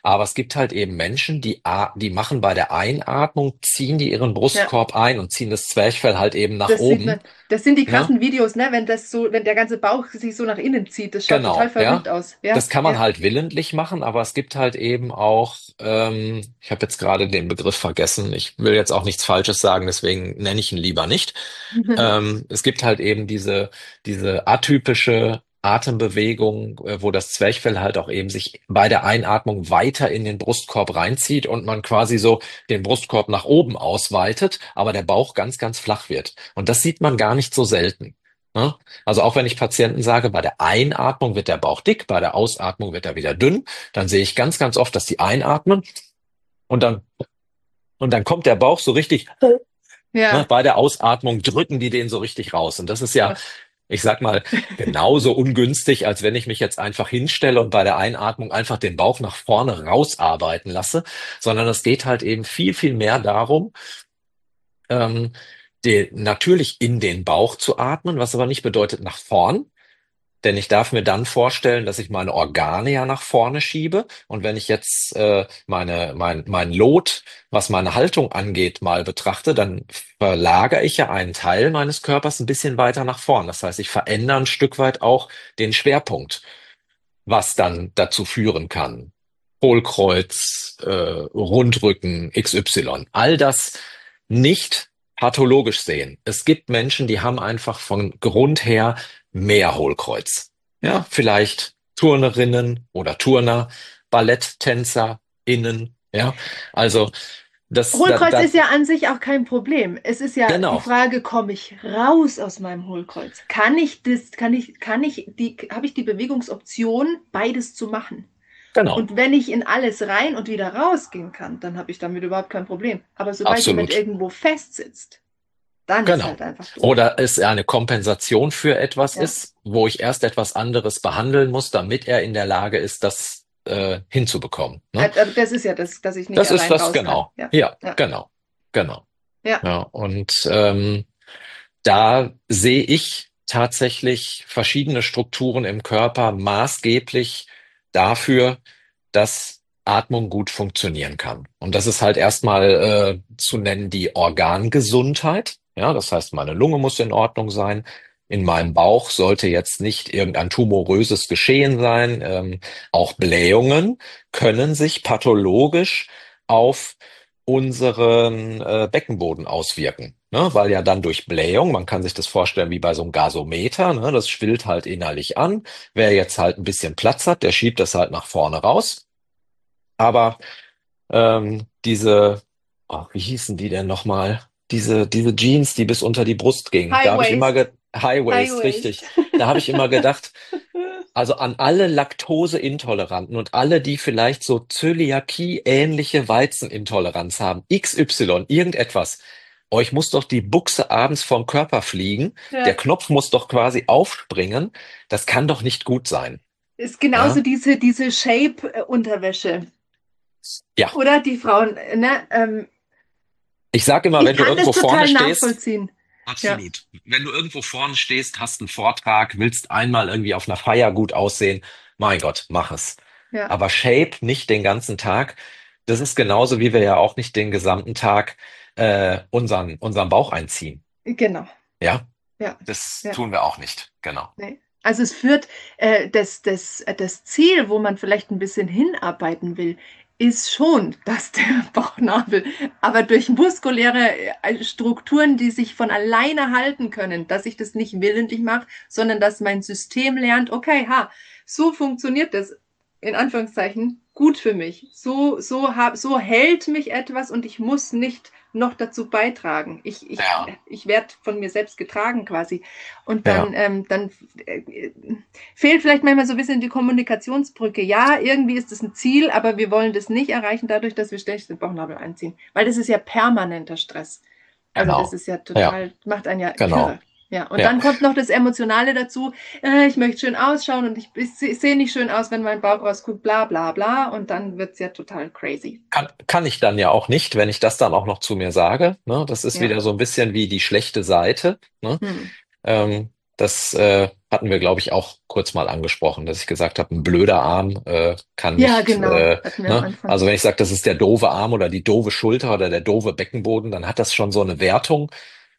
Aber es gibt halt eben Menschen, die machen bei der Einatmung, ziehen die ihren
Ja.
Brustkorb ein und ziehen das Zwerchfell halt eben nach
Das sieht
oben.
man. Das sind die
Ne?
krassen Videos, ne? Wenn das so, wenn der ganze Bauch sich so nach innen zieht, das schaut total
Genau,
verrückt
ja.
aus. Ja,
Das kann man
ja.
halt willentlich machen, aber es gibt halt eben auch, ich habe jetzt gerade den Begriff vergessen, ich will jetzt auch nichts Falsches sagen, deswegen nenne ich ihn lieber nicht. Es gibt halt eben diese atypische Atembewegung, wo das Zwerchfell halt auch eben sich bei der Einatmung weiter in den Brustkorb reinzieht und man quasi so den Brustkorb nach oben ausweitet, aber der Bauch ganz, ganz flach wird. Und das sieht man gar nicht so selten. Ne? Also auch wenn ich Patienten sage, bei der Einatmung wird der Bauch dick, bei der Ausatmung wird er wieder dünn, dann sehe ich ganz, ganz oft, dass die einatmen und dann kommt der Bauch so richtig, ne,
Ja,
bei der Ausatmung drücken die den so richtig raus. Und das ist ja,
Gott.
ich sag mal, genauso ungünstig, als wenn ich mich jetzt einfach hinstelle und bei der Einatmung einfach den Bauch nach vorne rausarbeiten lasse, sondern es geht halt eben viel, viel mehr darum, ähm, natürlich in den Bauch zu atmen, was aber nicht bedeutet nach vorn. Denn ich darf mir dann vorstellen, dass ich meine Organe ja nach vorne schiebe. Und wenn ich jetzt mein Lot, was meine Haltung angeht, mal betrachte, dann verlagere ich ja einen Teil meines Körpers ein bisschen weiter nach vorn. Das heißt, ich verändere ein Stück weit auch den Schwerpunkt, was dann dazu führen kann. Hohlkreuz, Rundrücken, XY. All das nicht pathologisch sehen. Es gibt Menschen, die haben einfach von Grund her mehr Hohlkreuz. Ja, vielleicht Turnerinnen oder Turner, BalletttänzerInnen. Ja, also das,
Hohlkreuz ist ja an sich auch kein Problem. Es ist ja die
genau,
Frage, komme ich raus aus meinem Hohlkreuz? Habe ich die Bewegungsoption, beides zu machen?
genau,
Und wenn ich in alles rein und wieder rausgehen kann, dann habe ich damit überhaupt kein Problem. Aber sobald jemand
absolut.
irgendwo festsitzt, dann ist
Genau.
halt einfach doof.
Oder es eine Kompensation für etwas
Ja.
ist, wo ich erst etwas anderes behandeln muss, damit er in der Lage ist, das hinzubekommen. Ne?
Aber das ist ja das, dass ich nicht
Das ist
allein
das
raus kann.
genau.
Ja.
Ja,
Ja.
genau, genau.
Ja.
Ja, und da sehe ich tatsächlich verschiedene Strukturen im Körper maßgeblich dafür, dass Atmung gut funktionieren kann. Und das ist halt erstmal zu nennen die Organgesundheit. Ja, das heißt, meine Lunge muss in Ordnung sein. In meinem Bauch sollte jetzt nicht irgendein tumoröses Geschehen sein. Auch Blähungen können sich pathologisch auf unseren Beckenboden auswirken. Ne? Weil ja dann durch Blähung, man kann sich das vorstellen wie bei so einem Gasometer, ne? Das schwillt halt innerlich an. Wer jetzt halt ein bisschen Platz hat, der schiebt das halt nach vorne raus. Aber wie hießen die denn nochmal? Diese Jeans, die bis unter die Brust gingen.
High
Da habe ich immer
Waist.
High
High
Waist,
Waist.
richtig. Da habe ich immer gedacht, also an alle Laktoseintoleranten und alle, die vielleicht so Zöliakie-ähnliche Weizenintoleranz haben, XY, irgendetwas. Euch muss doch die Buchse abends vom Körper fliegen. Der
Ja.
Knopf muss doch quasi aufspringen. Das kann doch nicht gut sein.
Ist genauso
Ja,
diese Shape-Unterwäsche.
ja.
Oder die Frauen, ne?
Ich sage immer,
Ich
wenn du
kann das
irgendwo vorne
total
stehst,
nachvollziehen. Ja.
absolut. Wenn du irgendwo vorne stehst, hast einen Vortrag, willst einmal irgendwie auf einer Feier gut aussehen, mein Gott, mach es.
Ja.
Aber Shape nicht den ganzen Tag. Das ist genauso, wie wir ja auch nicht den gesamten Tag unseren Bauch einziehen.
Genau.
Ja,
Ja.
das
Ja.
tun wir auch nicht. Genau.
Nee. Also es führt, das Ziel, wo man vielleicht ein bisschen hinarbeiten will, ist schon, dass der Bauchnabel, aber durch muskuläre Strukturen, die sich von alleine halten können, dass ich das nicht willentlich mache, sondern dass mein System lernt, okay, so funktioniert das, in Anführungszeichen, gut für mich. So hält mich etwas und ich muss nicht noch dazu beitragen.
Ja,
Ich werde von mir selbst getragen quasi. Und
ja,
dann fehlt vielleicht manchmal so ein bisschen die Kommunikationsbrücke. Ja, irgendwie ist es ein Ziel, aber wir wollen das nicht erreichen dadurch, dass wir ständig den Bauchnabel einziehen. Weil das ist ja permanenter Stress. Also das
genau.
ist ja
Ja,
total, macht einen ja kirre.
genau.
Ja, und
Ja.
dann kommt noch das Emotionale dazu. Ich möchte schön ausschauen und ich sehe nicht schön aus, wenn mein Bauch rausguckt, bla bla bla. Und dann wird's ja total crazy.
Kann ich dann ja auch nicht, wenn ich das dann auch noch zu mir sage. Ne? Das ist
Ja.
wieder so ein bisschen wie die schlechte Seite. Ne?
Hm.
Ähm, Das hatten wir, glaube ich, auch kurz mal angesprochen, dass ich gesagt habe, ein blöder Arm kann
Ja,
nicht,
genau, hatten wir am
ne?
Anfang.
Also wenn ich sage, das ist der doofe Arm oder die doofe Schulter oder der doofe Beckenboden, dann hat das schon so eine Wertung.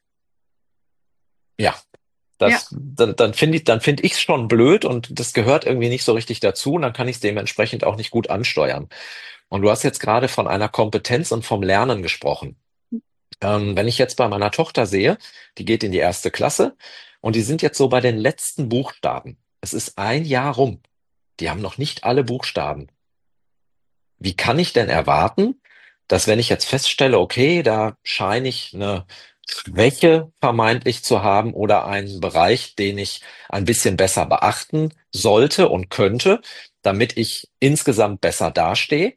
Ja,
Ja.
dann finde ich es schon blöd und das gehört irgendwie nicht so richtig dazu und dann kann ich es dementsprechend auch nicht gut ansteuern. Und du hast jetzt gerade von einer Kompetenz und vom Lernen gesprochen. Wenn ich jetzt bei meiner Tochter sehe, die geht in die erste Klasse und die sind jetzt so bei den letzten Buchstaben. Es ist ein Jahr rum. Die haben noch nicht alle Buchstaben. Wie kann ich denn erwarten, dass wenn ich jetzt feststelle, okay, da scheine ich eine Schwäche vermeintlich zu haben oder einen Bereich, den ich ein bisschen besser beachten sollte und könnte, damit ich insgesamt besser dastehe,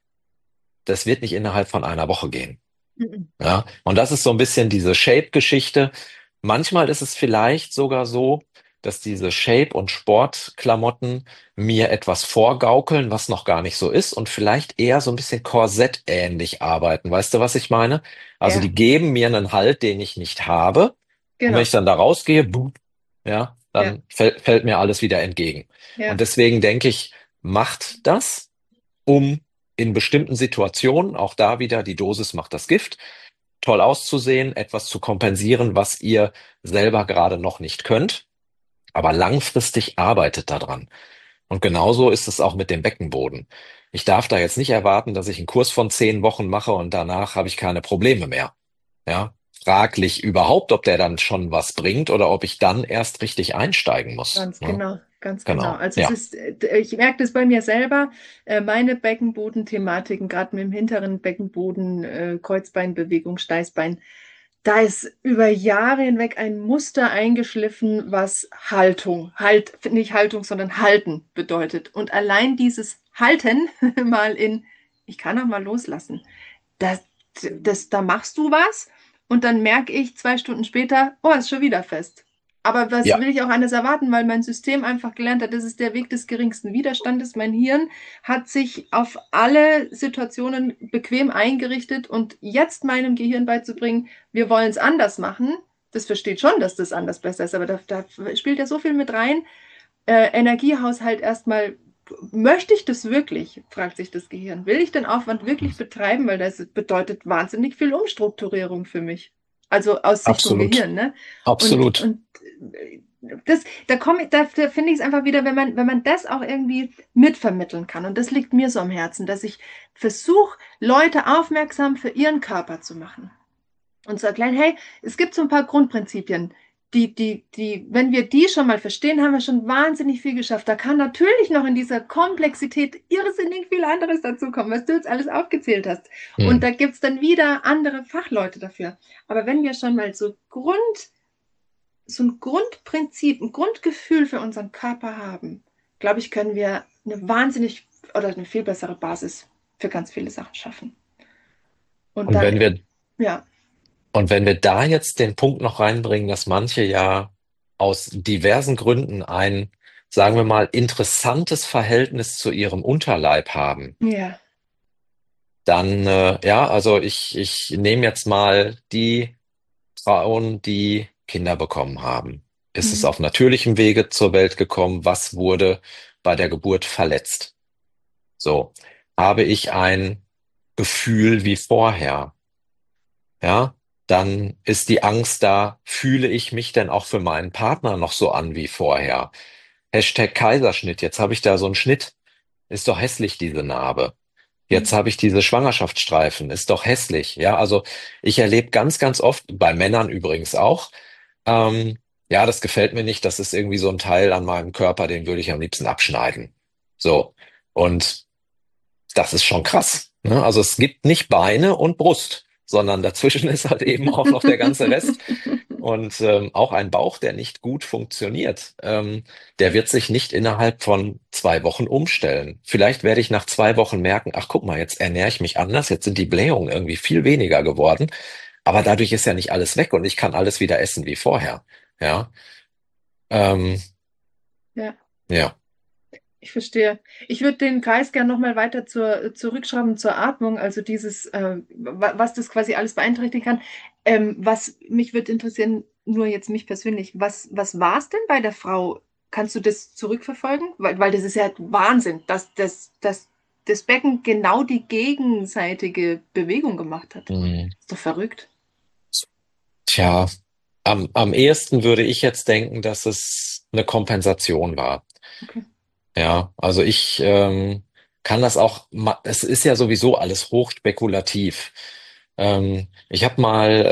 das wird nicht innerhalb von einer Woche gehen.
Mhm.
Ja, und das ist so ein bisschen diese Shape-Geschichte. Manchmal ist es vielleicht sogar so, dass diese Shape- und Sportklamotten mir etwas vorgaukeln, was noch gar nicht so ist und vielleicht eher so ein bisschen korsettähnlich arbeiten. Weißt du, was ich meine? Also
Ja,
die geben mir einen Halt, den ich nicht habe. Und wenn
genau.
ich dann da rausgehe, boom, ja,
Ja,
dann fällt mir alles wieder entgegen. Und
ja.
deswegen denke ich, macht das, um in bestimmten Situationen, auch da wieder, die Dosis macht das Gift, toll auszusehen, etwas zu kompensieren, was ihr selber gerade noch nicht könnt, aber langfristig arbeitet daran. Und genauso ist es auch mit dem Beckenboden. Ich darf da jetzt nicht erwarten, dass ich einen Kurs von 10 Wochen mache und danach habe ich keine Probleme mehr. Ja, fraglich überhaupt, ob der dann schon was bringt oder ob ich dann erst richtig einsteigen muss.
Ganz
Ne?
genau, ganz genau.
Genau,
Also es
ja,
ist, ich merke das bei mir selber, meine Beckenbodenthematiken, gerade mit dem hinteren Beckenboden, Kreuzbeinbewegung, Steißbein, da ist über Jahre hinweg ein Muster eingeschliffen, was nicht Haltung, sondern Halten bedeutet. Und allein dieses Halten mal ich kann auch mal loslassen, das, da machst du was und dann merke ich 2 Stunden später, oh, ist schon wieder fest. Aber was
ja,
will ich auch anders erwarten, weil mein System einfach gelernt hat, das ist der Weg des geringsten Widerstandes. Mein Hirn hat sich auf alle Situationen bequem eingerichtet und jetzt meinem Gehirn beizubringen, wir wollen es anders machen, das versteht schon, dass das anders besser ist, aber da spielt ja so viel mit rein. Energiehaushalt erstmal, möchte ich das wirklich, fragt sich das Gehirn. Will ich den Aufwand wirklich betreiben, weil das bedeutet wahnsinnig viel Umstrukturierung für mich. Also aus Sicht vom
absolut,
Gehirn, ne? Und,
absolut.
und da finde ich es einfach wieder, wenn man das auch irgendwie mitvermitteln kann. Und das liegt mir so am Herzen, dass ich versuche, Leute aufmerksam für ihren Körper zu machen und zu erklären, hey, es gibt so ein paar Grundprinzipien. Wenn wir die schon mal verstehen, haben wir schon wahnsinnig viel geschafft. Da kann natürlich noch in dieser Komplexität irrsinnig viel anderes dazukommen, was du jetzt alles aufgezählt hast. Und
Hm.
da gibt es dann wieder andere Fachleute dafür. Aber wenn wir schon mal so ein Grundprinzip, ein Grundgefühl für unseren Körper haben, glaube ich, können wir eine viel bessere Basis für ganz viele Sachen schaffen. Und
Und
dann,
wenn wir
ja,
Und wenn wir da jetzt den Punkt noch reinbringen, dass manche ja aus diversen Gründen ein, sagen wir mal, interessantes Verhältnis zu ihrem Unterleib haben,
ja.
dann, ja, also ich nehme jetzt mal die Frauen, die Kinder bekommen haben. Ist es
Mhm.
auf natürlichem Wege zur Welt gekommen? Was wurde bei der Geburt verletzt? So, habe ich ein Gefühl wie vorher? Ja, dann ist die Angst da, fühle ich mich denn auch für meinen Partner noch so an wie vorher? Hashtag Kaiserschnitt, jetzt habe ich da so einen Schnitt, ist doch hässlich, diese Narbe. Jetzt
Mhm.
habe ich diese Schwangerschaftsstreifen, ist doch hässlich. Ja, also ich erlebe ganz, ganz oft, bei Männern übrigens auch, ähm, ja, das gefällt mir nicht, das ist irgendwie so ein Teil an meinem Körper, den würde ich am liebsten abschneiden. So, und das ist schon krass. Ne? Also es gibt nicht Beine und Brust, sondern dazwischen ist halt eben auch noch der ganze Rest. Und auch ein Bauch, der nicht gut funktioniert, der wird sich nicht innerhalb von 2 Wochen umstellen. Vielleicht werde ich nach 2 Wochen merken, ach guck mal, jetzt ernähre ich mich anders, jetzt sind die Blähungen irgendwie viel weniger geworden. Aber dadurch ist ja nicht alles weg und ich kann alles wieder essen wie vorher. Ja, ähm,
Ja,
ja,
ich verstehe. Ich würde den Kreis gerne nochmal weiter zurückschrauben zur Atmung, also was das quasi alles beeinträchtigen kann. Was mich würde interessieren, nur jetzt mich persönlich, was war es denn bei der Frau? Kannst du das zurückverfolgen? Weil das ist ja Wahnsinn, dass das Becken genau die gegenseitige Bewegung gemacht hat.
Hm.
Ist doch verrückt.
Tja, am ehesten würde ich jetzt denken, dass es eine Kompensation war.
Okay.
Ja, also ich kann das auch, es ist ja sowieso alles hochspekulativ. Ich habe mal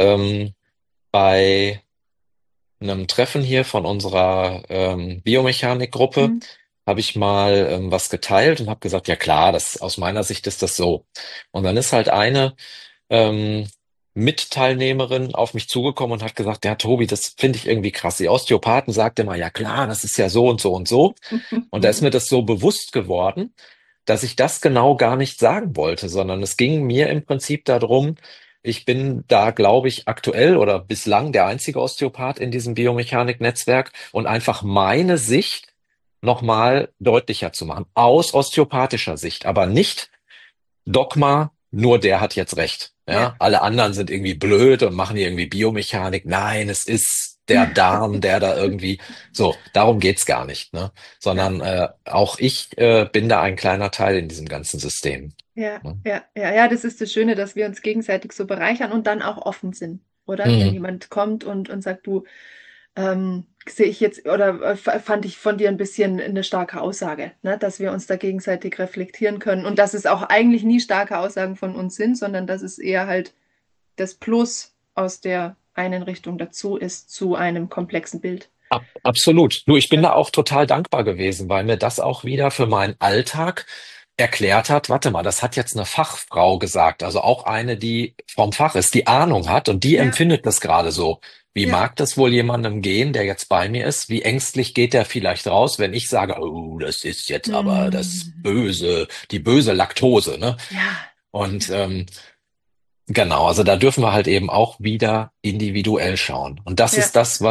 bei einem Treffen hier von unserer Biomechanikgruppe,
Hm.
habe ich mal was geteilt und habe gesagt, ja klar, aus meiner Sicht ist das so. Und dann ist halt eine ähm, Mitteilnehmerin auf mich zugekommen und hat gesagt, ja Tobi, das finde ich irgendwie krass. Die Osteopathen sagt immer, ja klar, das ist ja so und so und so. Und da ist mir das so bewusst geworden, dass ich das genau gar nicht sagen wollte, sondern es ging mir im Prinzip darum, ich bin da, glaube ich, aktuell oder bislang der einzige Osteopath in diesem Biomechanik-Netzwerk und einfach meine Sicht nochmal deutlicher zu machen, aus osteopathischer Sicht, aber nicht Dogma, nur der hat jetzt recht.
Ja.
Ja, alle anderen sind irgendwie blöd und machen hier irgendwie Biomechanik. Nein, es ist der Darm, der da irgendwie, so, darum geht's gar nicht, ne?
Ja.
Sondern auch ich bin da ein kleiner Teil in diesem ganzen System.
Ja,
Ne?
ja, ja, ja, das ist das Schöne, dass wir uns gegenseitig so bereichern und dann auch offen sind, oder? Wenn
Mhm.
jemand kommt und sagt, du, sehe ich jetzt, oder fand ich von dir ein bisschen eine starke Aussage, ne? Dass wir uns da gegenseitig reflektieren können und dass es auch eigentlich nie starke Aussagen von uns sind, sondern dass es eher halt das Plus aus der einen Richtung dazu ist zu einem komplexen Bild.
Absolut. Du, ich bin
Ja,
da auch total dankbar gewesen, weil mir das auch wieder für meinen Alltag erklärt hat. Warte mal, das hat jetzt eine Fachfrau gesagt, also auch eine, die vom Fach ist, die Ahnung hat und die
ja,
empfindet das gerade so. Wie
ja.
mag das wohl jemandem gehen, der jetzt bei mir ist? Wie ängstlich geht der vielleicht raus, wenn ich sage, oh, das ist jetzt aber das
Hm.
Böse, die böse Laktose, ne?
Ja,
Und
ja,
genau, also da dürfen wir halt eben auch wieder individuell schauen. Und das
ja.
ist das,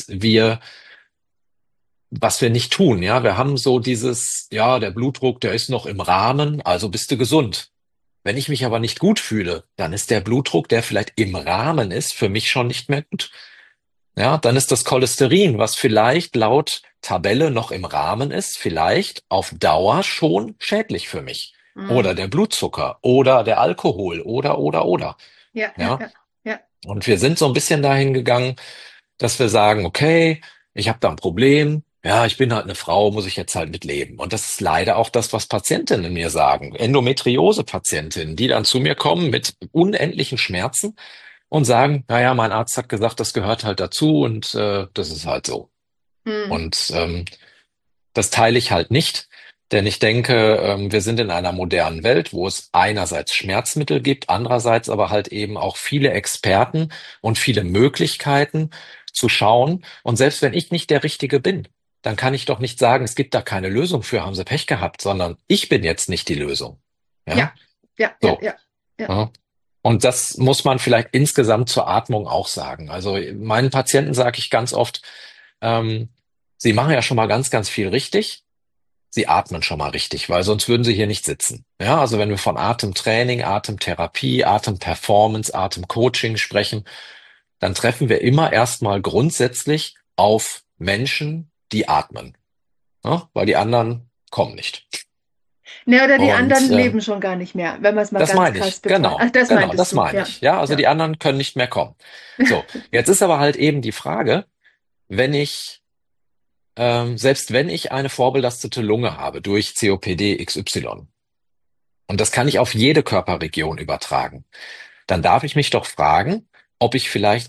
was wir nicht tun, ja. Wir haben so dieses, ja, der Blutdruck, der ist noch im Rahmen, also bist du gesund. Wenn ich mich aber nicht gut fühle, dann ist der Blutdruck, der vielleicht im Rahmen ist, für mich schon nicht mehr gut. Ja, dann ist das Cholesterin, was vielleicht laut Tabelle noch im Rahmen ist, vielleicht auf Dauer schon schädlich für mich. Oder
Hm.
der Blutzucker oder der Alkohol oder.
Ja, ja,
Ja,
ja, ja.
und wir sind so ein bisschen dahin gegangen, dass wir sagen, okay, ich habe da ein Problem. Ja, ich bin halt eine Frau, muss ich jetzt halt mit leben. Und das ist leider auch das, was Patientinnen mir sagen. Endometriose-Patientinnen, die dann zu mir kommen mit unendlichen Schmerzen und sagen, naja, mein Arzt hat gesagt, das gehört halt dazu und das ist halt so.
Hm.
Und das teile ich halt nicht, denn ich denke, wir sind in einer modernen Welt, wo es einerseits Schmerzmittel gibt, andererseits aber halt eben auch viele Experten und viele Möglichkeiten zu schauen. Und selbst wenn ich nicht der Richtige bin, dann kann ich doch nicht sagen, es gibt da keine Lösung für, haben Sie Pech gehabt, sondern ich bin jetzt nicht die Lösung.
Ja,
Ja,
ja, ja,
so.
ja, ja.
Ja. Und das muss man vielleicht insgesamt zur Atmung auch sagen. Also meinen Patienten sage ich ganz oft, ähm, sie machen ja schon mal ganz, ganz viel richtig. Sie atmen schon mal richtig, weil sonst würden sie hier nicht sitzen. Ja, also wenn wir von Atemtraining, Atemtherapie, Atemperformance, Atemcoaching sprechen, dann treffen wir immer erstmal grundsätzlich auf Menschen, die atmen. Ja, weil die anderen kommen nicht.
Ne, oder die
Und
anderen leben schon gar nicht mehr, wenn man es mal
das
ganz
meine
krass
ich,
betrachtet. Ach, das
genau,
meintest
das
du,
meine
ja.
ich. Ja, also
Ja.
die anderen können nicht mehr kommen. So, jetzt ist aber halt eben die Frage, wenn ich, selbst wenn ich eine vorbelastete Lunge habe durch COPD XY, und das kann ich auf jede Körperregion übertragen, dann darf ich mich doch fragen, ob ich vielleicht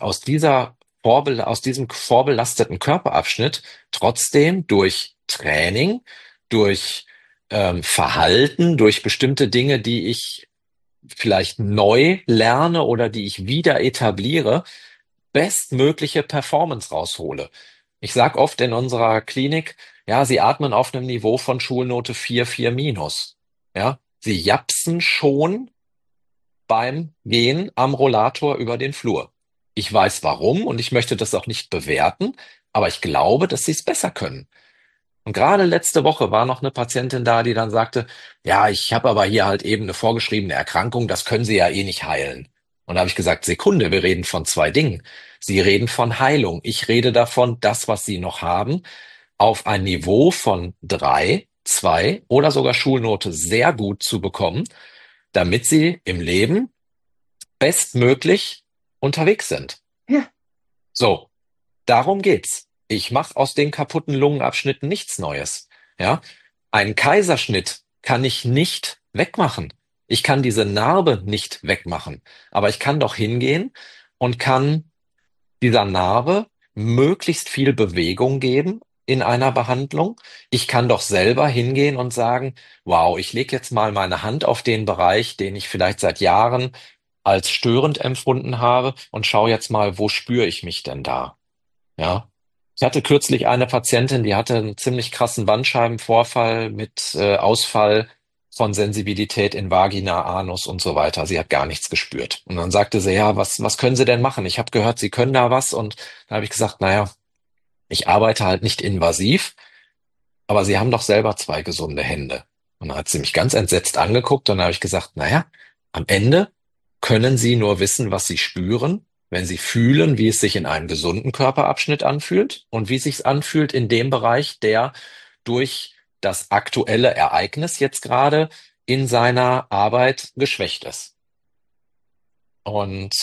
aus diesem vorbelasteten Körperabschnitt trotzdem durch Training, durch Verhalten, durch bestimmte Dinge, die ich vielleicht neu lerne oder die ich wieder etabliere, bestmögliche Performance raushole. Ich sage oft in unserer Klinik, ja, Sie atmen auf einem Niveau von Schulnote 4 minus. Ja, Sie japsen schon beim Gehen am Rollator über den Flur. Ich weiß warum und ich möchte das auch nicht bewerten, aber ich glaube, dass Sie es besser können. Und gerade letzte Woche war noch eine Patientin da, die dann sagte, ja, ich habe aber hier halt eben eine vorgeschriebene Erkrankung, das können Sie ja eh nicht heilen. Und da habe ich gesagt, Sekunde, wir reden von zwei Dingen. Sie reden von Heilung. Ich rede davon, das, was Sie noch haben, auf ein Niveau von 3, 2 oder sogar Schulnote sehr gut zu bekommen, damit Sie im Leben bestmöglich unterwegs sind.
Ja,
So, darum geht's. Ich mache aus den kaputten Lungenabschnitten nichts Neues. Ja, einen Kaiserschnitt kann ich nicht wegmachen. Ich kann diese Narbe nicht wegmachen. Aber ich kann doch hingehen und kann dieser Narbe möglichst viel Bewegung geben in einer Behandlung. Ich kann doch selber hingehen und sagen, wow, ich lege jetzt mal meine Hand auf den Bereich, den ich vielleicht seit Jahren als störend empfunden habe und schau jetzt mal, wo spüre ich mich denn da? Ja. Ich hatte kürzlich eine Patientin, die hatte einen ziemlich krassen Bandscheibenvorfall mit Ausfall von Sensibilität in Vagina, Anus und so weiter. Sie hat gar nichts gespürt. Und dann sagte sie, ja, was können Sie denn machen? Ich habe gehört, Sie können da was. Und da habe ich gesagt, naja, ich arbeite halt nicht invasiv, aber Sie haben doch selber zwei gesunde Hände. Und dann hat sie mich ganz entsetzt angeguckt und dann habe ich gesagt, naja, am Ende können Sie nur wissen, was Sie spüren, wenn Sie fühlen, wie es sich in einem gesunden Körperabschnitt anfühlt und wie es sich anfühlt in dem Bereich, der durch das aktuelle Ereignis jetzt gerade in seiner Arbeit geschwächt ist. Und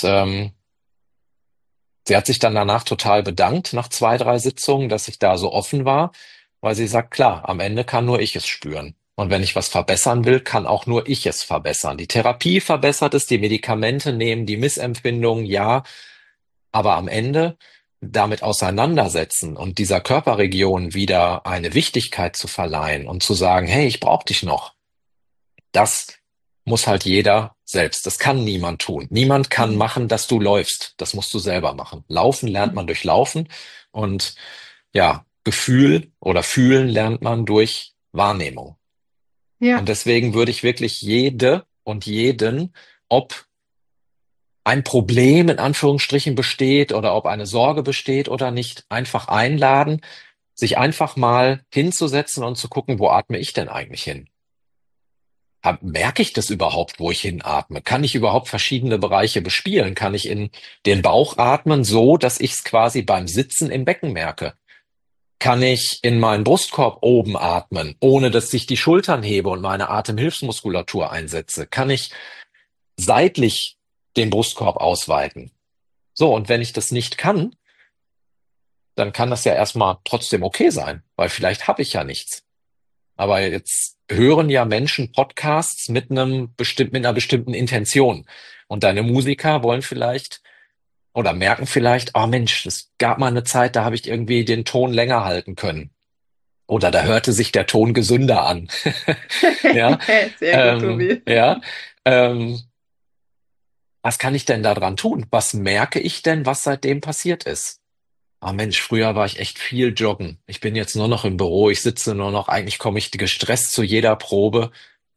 sie hat sich dann danach total bedankt, nach 2, 3 Sitzungen, dass ich da so offen war, weil sie sagt, klar, am Ende kann nur ich es spüren. Und wenn ich was verbessern will, kann auch nur ich es verbessern. Die Therapie verbessert es, die Medikamente nehmen die Missempfindungen, ja, aber am Ende damit auseinandersetzen und dieser Körperregion wieder eine Wichtigkeit zu verleihen und zu sagen, hey, ich brauche dich noch. Das muss halt jeder selbst. Das kann niemand tun. Niemand kann
mhm.
machen, dass du läufst. Das musst du selber machen. Laufen lernt man durch Laufen und ja, Gefühl oder Fühlen lernt man durch Wahrnehmung. Und
Ja,
deswegen würde ich wirklich jede und jeden, ob ein Problem in Anführungsstrichen besteht oder ob eine Sorge besteht oder nicht, einfach einladen, sich einfach mal hinzusetzen und zu gucken, wo atme ich denn eigentlich hin? Merke ich das überhaupt, wo ich hinatme? Kann ich überhaupt verschiedene Bereiche bespielen? Kann ich in den Bauch atmen, so dass ich es quasi beim Sitzen im Becken merke? Kann ich in meinen Brustkorb oben atmen, ohne dass ich die Schultern hebe und meine Atemhilfsmuskulatur einsetze? Kann ich seitlich den Brustkorb ausweiten? So, und wenn ich das nicht kann, dann kann das ja erstmal trotzdem okay sein, weil vielleicht habe ich ja nichts. Aber jetzt hören ja Menschen Podcasts mit einer bestimmten Intention. Und deine Musiker wollen vielleicht oder merken vielleicht, oh Mensch, es gab mal eine Zeit, da habe ich irgendwie den Ton länger halten können. Oder da hörte sich der Ton gesünder an. Ja,
sehr gut, Tobi.
ja. Ähm, was kann ich denn da dran tun? Was merke ich denn, was seitdem passiert ist? Ah Mensch, früher war ich echt viel joggen. Ich bin jetzt nur noch im Büro, ich sitze nur noch, eigentlich komme ich gestresst zu jeder Probe.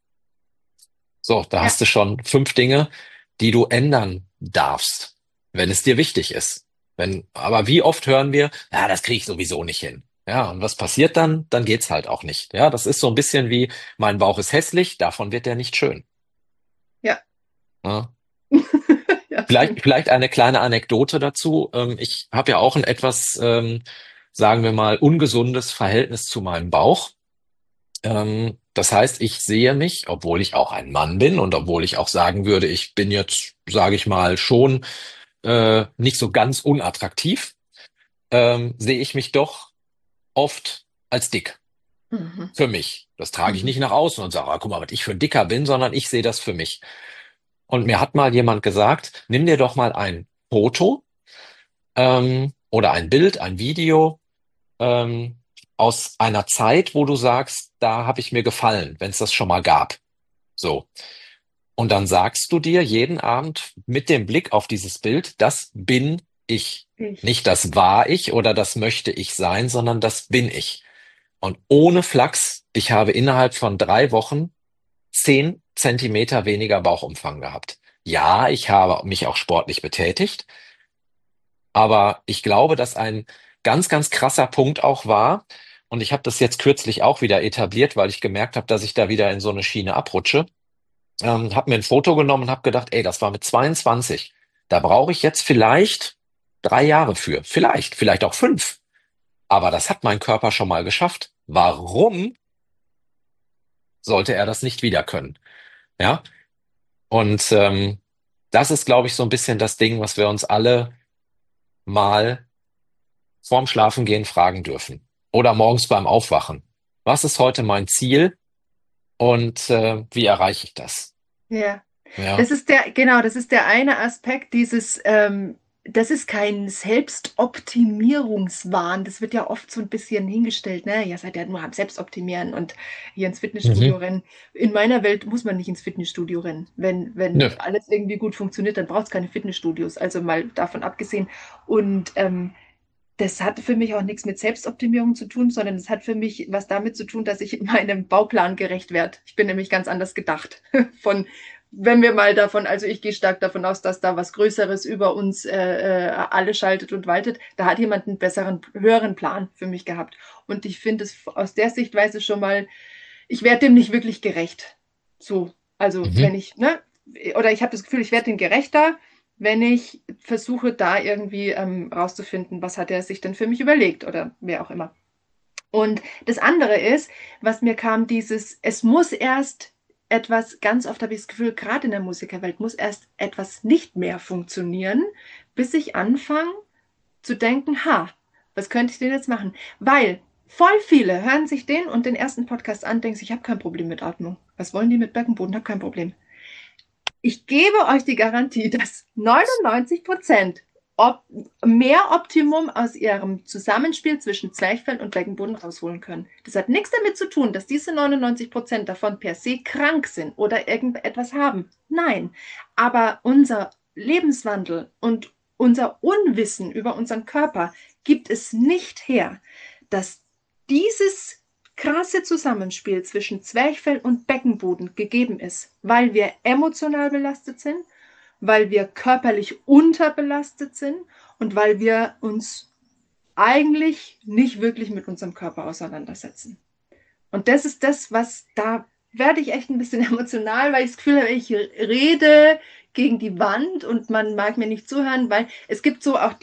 So, da
Ja,
hast du schon 5 Dinge, die du ändern darfst, wenn es dir wichtig ist. Aber wie oft hören wir, ja, das kriege ich sowieso nicht hin. Ja, und was passiert dann? Dann geht's halt auch nicht. Ja, das ist so ein bisschen wie, mein Bauch ist hässlich, davon wird der nicht schön.
ja,
Ja.
ja, stimmt.
Vielleicht eine kleine Anekdote dazu. Ich habe ja auch ein etwas, sagen wir mal, ungesundes Verhältnis zu meinem Bauch. Das heißt, ich sehe mich, obwohl ich auch ein Mann bin und obwohl ich auch sagen würde, ich bin jetzt, sage ich mal, schon nicht so ganz unattraktiv, sehe ich mich doch oft als dick.
Mhm.
Für mich. Das trage ich
Mhm.
nicht nach außen und sage, ah, guck mal, was ich für ein Dicker bin, sondern ich sehe das für mich. Und mir hat mal jemand gesagt, nimm dir doch mal ein Foto oder ein Bild, ein Video ähm, aus einer Zeit, wo du sagst, da habe ich mir gefallen, wenn es das schon mal gab. So. Und dann sagst du dir jeden Abend mit dem Blick auf dieses Bild, das bin ich.
Ich.
Nicht das war ich oder das möchte ich sein, sondern das bin ich. Und ohne Flachs, ich habe innerhalb von 3 Wochen 10 Zentimeter weniger Bauchumfang gehabt. Ja, ich habe mich auch sportlich betätigt, aber ich glaube, dass ein ganz, ganz krasser Punkt auch war, und ich habe das jetzt kürzlich auch wieder etabliert, weil ich gemerkt habe, dass ich da wieder in so eine Schiene abrutsche, habe mir ein Foto genommen und habe gedacht, ey, das war mit 22. Da brauche ich jetzt vielleicht 3 Jahre für, vielleicht auch 5. Aber das hat mein Körper schon mal geschafft. Warum sollte er das nicht wieder können? Ja, und das ist, glaube ich, so ein bisschen das Ding, was wir uns alle mal vorm Schlafengehen fragen dürfen. Oder morgens beim Aufwachen. Was ist heute mein Ziel und wie erreiche ich das?
Ja.
Ja.
Genau, das ist der eine Aspekt das ist kein Selbstoptimierungswahn. Das wird ja oft so ein bisschen hingestellt, ne? Ihr seid ja nur am Selbstoptimieren und hier ins Fitnessstudio
Mhm.
rennen. In meiner Welt muss man nicht ins Fitnessstudio rennen. Wenn
Nö.
alles irgendwie gut funktioniert, dann braucht es keine Fitnessstudios. Also mal davon abgesehen. Und das hat für mich auch nichts mit Selbstoptimierung zu tun, sondern es hat für mich was damit zu tun, dass ich meinem Bauplan gerecht werde. Ich bin nämlich ganz anders gedacht. Wenn wir mal davon, also ich gehe stark davon aus, dass da was Größeres über uns alle schaltet und waltet. Da hat jemand einen besseren, höheren Plan für mich gehabt. Und ich finde es aus der Sichtweise schon mal, ich werde dem nicht wirklich gerecht. So, also wenn
Mhm.
ich, ne, oder ich habe das Gefühl, ich werde dem gerechter, wenn ich versuche, da irgendwie rauszufinden, was hat er sich denn für mich überlegt oder wer auch immer. Und das andere ist, was mir kam, es muss erst etwas, ganz oft habe ich das Gefühl, gerade in der Musikerwelt muss erst etwas nicht mehr funktionieren, bis ich anfange zu denken, was könnte ich denn jetzt machen? Weil voll viele hören sich den und den ersten Podcast an, denken sich, ich habe kein Problem mit Atmung. Was wollen die mit Beckenboden? Ich habe kein Problem. Ich gebe euch die Garantie, dass 99% mehr Optimum aus ihrem Zusammenspiel zwischen Zwerchfell und Beckenboden rausholen können. Das hat nichts damit zu tun, dass diese 99% davon per se krank sind oder irgendetwas haben. Nein, aber unser Lebenswandel und unser Unwissen über unseren Körper gibt es nicht her, dass dieses krasse Zusammenspiel zwischen Zwerchfell und Beckenboden gegeben ist, weil wir emotional belastet sind, weil wir körperlich unterbelastet sind und weil wir uns eigentlich nicht wirklich mit unserem Körper auseinandersetzen. Und das ist das, was da werde ich echt ein bisschen emotional, weil ich das Gefühl habe, ich rede gegen die Wand und man mag mir nicht zuhören, weil es gibt so auch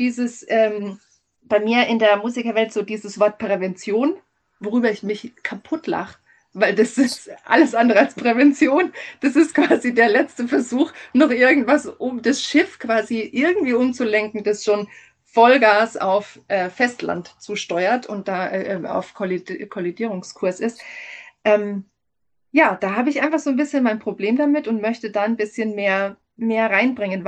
bei mir in der Musikerwelt so dieses Wort Prävention, worüber ich mich kaputt lache, weil das ist alles andere als Prävention. Das ist quasi der letzte Versuch, noch irgendwas um das Schiff quasi irgendwie umzulenken, das schon Vollgas auf Festland zusteuert und da auf Kollidierungskurs ist. Ähm, ja, da habe ich einfach so ein bisschen mein Problem damit und möchte da ein bisschen mehr reinbringen,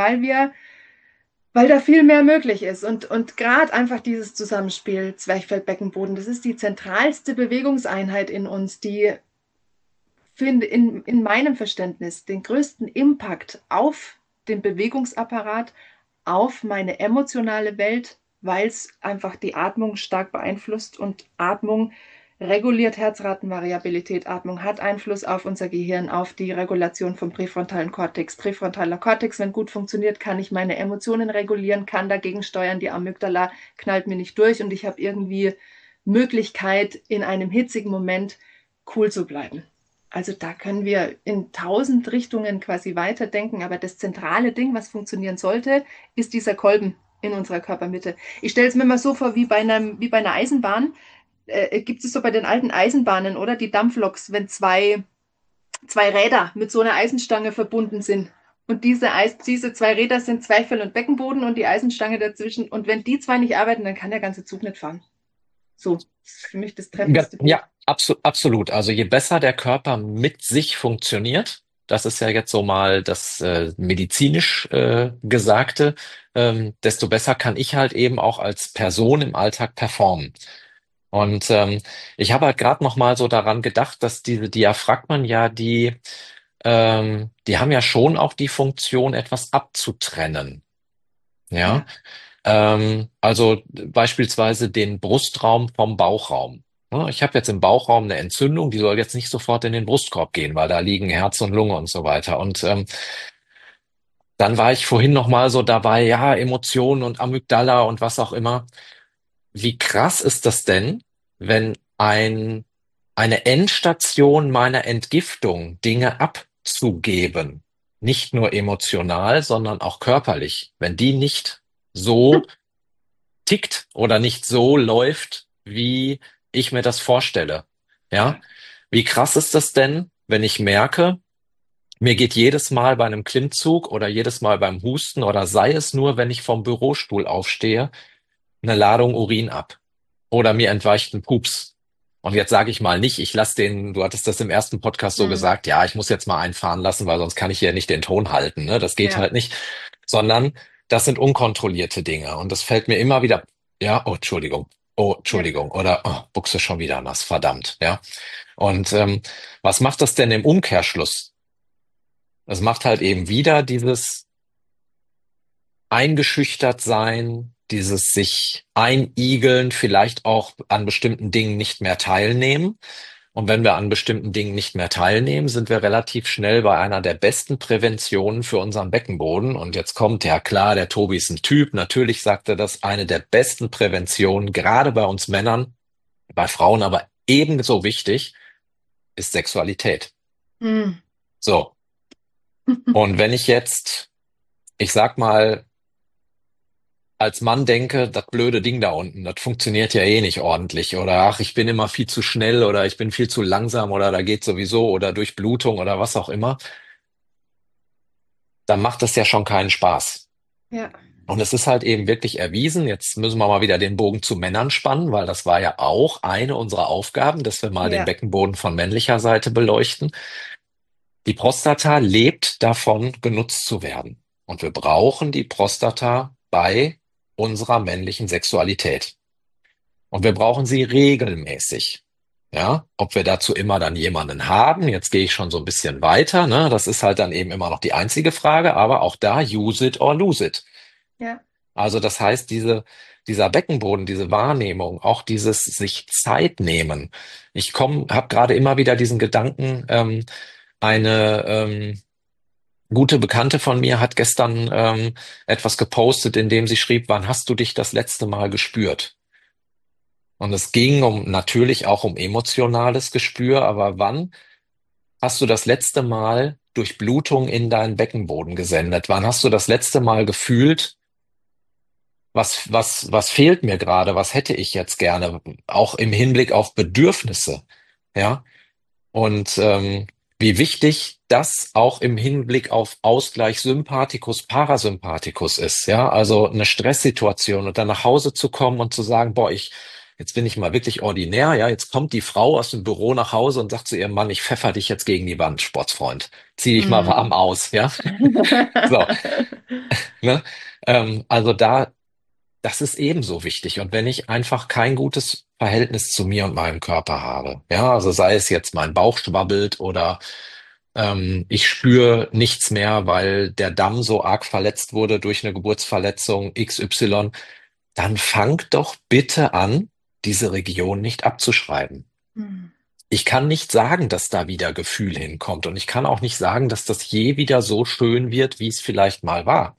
weil da viel mehr möglich ist. Und gerade einfach dieses Zusammenspiel Zwerchfell-Beckenboden, das ist die zentralste Bewegungseinheit in uns, die finde in meinem Verständnis den größten Impact auf den Bewegungsapparat, auf meine emotionale Welt, weil es einfach die Atmung stark beeinflusst und Atmung reguliert Herzratenvariabilität. Atmung hat Einfluss auf unser Gehirn, auf die Regulation vom präfrontalen Kortex. Präfrontaler Kortex, wenn gut funktioniert, kann ich meine Emotionen regulieren, kann dagegen steuern. Die Amygdala knallt mir nicht durch und ich habe irgendwie Möglichkeit, in einem hitzigen Moment cool zu bleiben. Also da können wir in 1000 Richtungen quasi weiterdenken, aber das zentrale Ding, was funktionieren sollte, ist dieser Kolben in unserer Körpermitte. Ich stelle es mir mal so vor, wie bei einer Eisenbahn. Gibt es so bei den alten Eisenbahnen, oder? Die Dampfloks, wenn zwei Räder mit so einer Eisenstange verbunden sind. Und diese zwei Räder sind Zwerchfell und Beckenboden und die Eisenstange dazwischen. Und wenn die zwei nicht arbeiten, dann kann der ganze Zug nicht fahren. So, das ist für mich das treffendste Bild.
Ja, absolut. Also je besser der Körper mit sich funktioniert, das ist ja jetzt so mal das medizinisch Gesagte, desto besser kann ich halt eben auch als Person im Alltag performen. Und ich habe halt gerade noch mal so daran gedacht, dass diese Diaphragmen ja die haben ja schon auch die Funktion, etwas abzutrennen. Ja,
Ja,
also beispielsweise den Brustraum vom Bauchraum. Ja, ich habe jetzt im Bauchraum eine Entzündung, die soll jetzt nicht sofort in den Brustkorb gehen, weil da liegen Herz und Lunge und so weiter. Und dann war ich vorhin noch mal so dabei, ja, Emotionen und Amygdala und was auch immer. Wie krass ist das denn, wenn eine Endstation meiner Entgiftung, Dinge abzugeben? nicht nur emotional, sondern auch körperlich, wenn die nicht so tickt oder nicht so läuft, wie ich mir das vorstelle. Ja,
Ja.
wie krass ist das denn, wenn ich merke, mir geht jedes Mal bei einem Klimmzug oder jedes Mal beim Husten oder sei es nur, wenn ich vom Bürostuhl aufstehe, eine Ladung Urin ab oder mir entweicht ein Pups. Und jetzt sage ich mal nicht, ich lasse den, du hattest das im ersten Podcast so
Mhm.
gesagt, ja, ich muss jetzt mal einfahren lassen, weil sonst kann ich hier nicht den Ton halten, ne? Das geht
Ja.
halt nicht, sondern das sind unkontrollierte Dinge. Und das fällt mir immer wieder, ja, oh,
Ja.
Entschuldigung, oder oh, Buchse schon wieder nass, verdammt, ja. Und was macht das denn im Umkehrschluss? Es macht halt eben wieder dieses eingeschüchtert sein, dieses sich einigeln, vielleicht auch an bestimmten Dingen nicht mehr teilnehmen. Und wenn wir an bestimmten Dingen nicht mehr teilnehmen, sind wir relativ schnell bei einer der besten Präventionen für unseren Beckenboden. Und jetzt kommt, ja klar, der Tobi ist ein Typ. Natürlich sagt er das, eine der besten Präventionen, gerade bei uns Männern, bei Frauen aber ebenso wichtig, ist Sexualität.
Mhm.
So. Und wenn ich jetzt, ich sag mal, als Mann denke, das blöde Ding da unten, das funktioniert ja eh nicht ordentlich. Oder ach, ich bin immer viel zu schnell oder ich bin viel zu langsam oder da geht sowieso oder Durchblutung oder was auch immer, dann macht das ja schon keinen Spaß.
Ja.
Und es ist halt eben wirklich erwiesen, jetzt müssen wir mal wieder den Bogen zu Männern spannen, weil das war ja auch eine unserer Aufgaben, dass wir mal den
Ja.
Beckenboden von männlicher Seite beleuchten. Die Prostata lebt davon, genutzt zu werden. Und wir brauchen die Prostata bei unserer männlichen Sexualität. Und wir brauchen sie regelmäßig. Ja, ob wir dazu immer dann jemanden haben, jetzt gehe ich schon so ein bisschen weiter, ne? Das ist halt dann eben immer noch die einzige Frage, aber auch da use it or lose it.
Ja.
Also das heißt, dieser Beckenboden, diese Wahrnehmung, auch dieses sich Zeit nehmen. Habe gerade immer wieder diesen Gedanken, eine gute Bekannte von mir hat gestern etwas gepostet, in dem sie schrieb, wann hast du dich das letzte Mal gespürt? Und es ging natürlich auch um emotionales Gespür, aber wann hast du das letzte Mal Durchblutung in deinen Beckenboden gesendet? Wann hast du das letzte Mal gefühlt, was fehlt mir gerade? Was hätte ich jetzt gerne? Auch im Hinblick auf Bedürfnisse. Ja. Und wie wichtig das auch im Hinblick auf Ausgleich Sympathikus, Parasympathikus ist, ja, also eine Stresssituation und dann nach Hause zu kommen und zu sagen, boah, jetzt bin ich mal wirklich ordinär, ja, jetzt kommt die Frau aus dem Büro nach Hause und sagt zu ihrem Mann, ich pfeffer dich jetzt gegen die Wand, Sportsfreund, zieh dich mal warm
Mhm.
aus, ja, so, ne, also das ist ebenso wichtig. Und wenn ich einfach kein gutes Verhältnis zu mir und meinem Körper habe, ja, also sei es jetzt mein Bauch schwabbelt oder ich spüre nichts mehr, weil der Damm so arg verletzt wurde durch eine Geburtsverletzung XY, dann fangt doch bitte an, diese Region nicht abzuschreiben.
Mhm.
Ich kann nicht sagen, dass da wieder Gefühl hinkommt und ich kann auch nicht sagen, dass das je wieder so schön wird, wie es vielleicht mal war.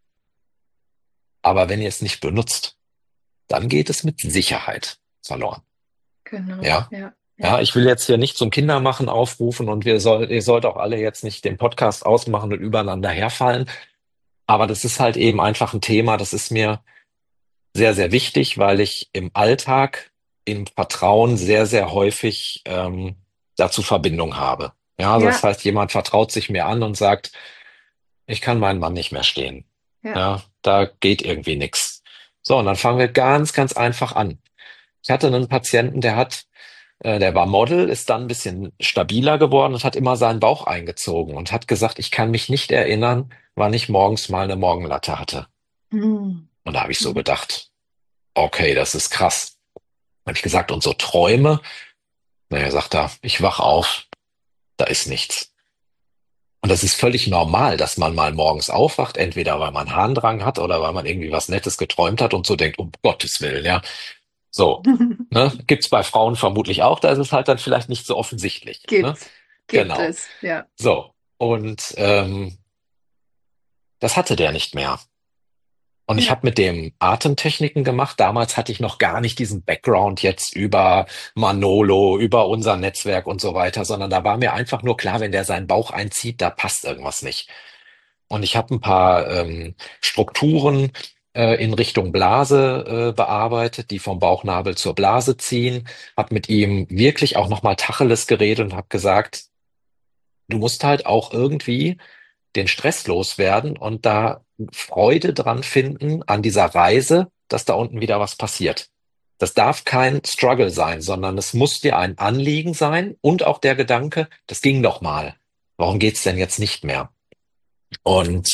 Aber wenn ihr es nicht benutzt, dann geht es mit Sicherheit verloren.
Genau.
Ja.
Ja. Ja.
Ja, ich will jetzt hier nicht zum Kindermachen aufrufen und ihr sollt auch alle jetzt nicht den Podcast ausmachen und übereinander herfallen. Aber das ist halt eben einfach ein Thema, das ist mir sehr, sehr wichtig, weil ich im Alltag, im Vertrauen sehr, sehr häufig dazu Verbindung habe. Ja, also das
Ja.
heißt, jemand vertraut sich mir an und sagt, ich kann meinen Mann nicht mehr stehen.
Ja.
Ja, da geht irgendwie nichts. So, und dann fangen wir ganz, ganz einfach an. Ich hatte einen Patienten, der war Model, ist dann ein bisschen stabiler geworden und hat immer seinen Bauch eingezogen und hat gesagt, ich kann mich nicht erinnern, wann ich morgens mal eine Morgenlatte hatte.
Mhm.
Und da habe ich so
Mhm.
gedacht, okay, das ist krass. Habe ich gesagt, und so Träume? Naja, sagt er, ich wach auf, da ist nichts. Und das ist völlig normal, dass man mal morgens aufwacht, entweder weil man Harndrang hat oder weil man irgendwie was Nettes geträumt hat und so denkt, um Gottes Willen, ja. So, ne? Gibt's bei Frauen vermutlich auch, da ist es halt dann vielleicht nicht so offensichtlich, ne?
Gibt, gibt
Genau.
es, ja.
So, und das hatte der nicht mehr. Und ich
Ja.
habe mit dem Atemtechniken gemacht. Damals hatte ich noch gar nicht diesen Background jetzt über Manolo, über unser Netzwerk und so weiter, sondern da war mir einfach nur klar, wenn der seinen Bauch einzieht, da passt irgendwas nicht. Und ich habe ein paar Strukturen in Richtung Blase bearbeitet, die vom Bauchnabel zur Blase ziehen. Habe mit ihm wirklich auch nochmal Tacheles geredet und habe gesagt, du musst halt auch irgendwie den Stress loswerden und da Freude dran finden an dieser Reise, dass da unten wieder was passiert. Das darf kein Struggle sein, sondern es muss dir ein Anliegen sein und auch der Gedanke, das ging doch mal. Warum geht's denn jetzt nicht mehr? Und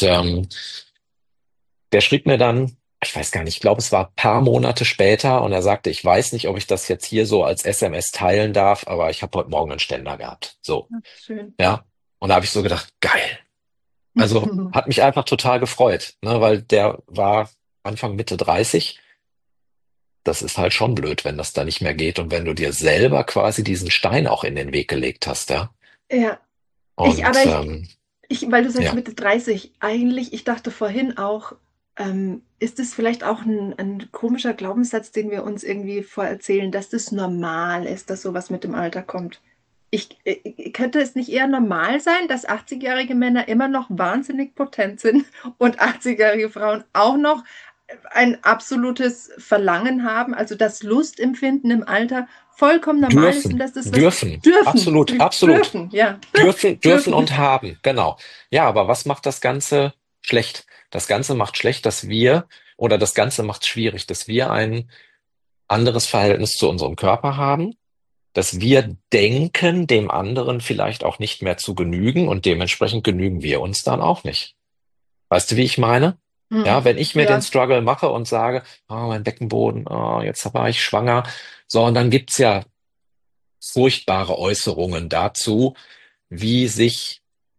der schrieb mir dann, ich weiß gar nicht, ich glaube, es war ein paar Monate später und er sagte, ich weiß nicht, ob ich das jetzt hier so als SMS teilen darf, aber ich habe heute Morgen einen Ständer gehabt. So,
Ach, schön.
ja. Und da habe ich so gedacht, geil. Also hat mich einfach total gefreut, ne, weil der war Anfang Mitte 30. Das ist halt schon blöd, wenn das da nicht mehr geht und wenn du dir selber quasi diesen Stein auch in den Weg gelegt hast, ja.
Ja, ich, aber
Und
ich, weil du sagst
ja,
Mitte 30, eigentlich, ich dachte vorhin auch, ist es vielleicht auch ein komischer Glaubenssatz, den wir uns irgendwie vorerzählen, dass das normal ist, dass sowas mit dem Alter kommt? Könnte es nicht eher normal sein, dass 80-jährige Männer immer noch wahnsinnig potent sind und 80-jährige Frauen auch noch ein absolutes Verlangen haben, also das Lustempfinden im Alter vollkommen normal ist und dass das was dürfen,
absolut, absolut.
dürfen, ja,
Dürfen
dürfen.
und haben, genau. Ja, aber was macht das Ganze schlecht? Das Ganze macht schlecht, dass wir, oder das Ganze macht schwierig, dass wir ein anderes Verhältnis zu unserem Körper haben, dass wir denken, dem anderen vielleicht auch nicht mehr zu genügen und dementsprechend genügen wir uns dann auch nicht. Weißt du, wie ich meine? Ja,
Hm.
wenn ich mir den
Ja.
Struggle mache und sage, oh, mein Beckenboden, oh, jetzt war ich schwanger, so, und dann gibt's ja furchtbare Äußerungen dazu, wie sich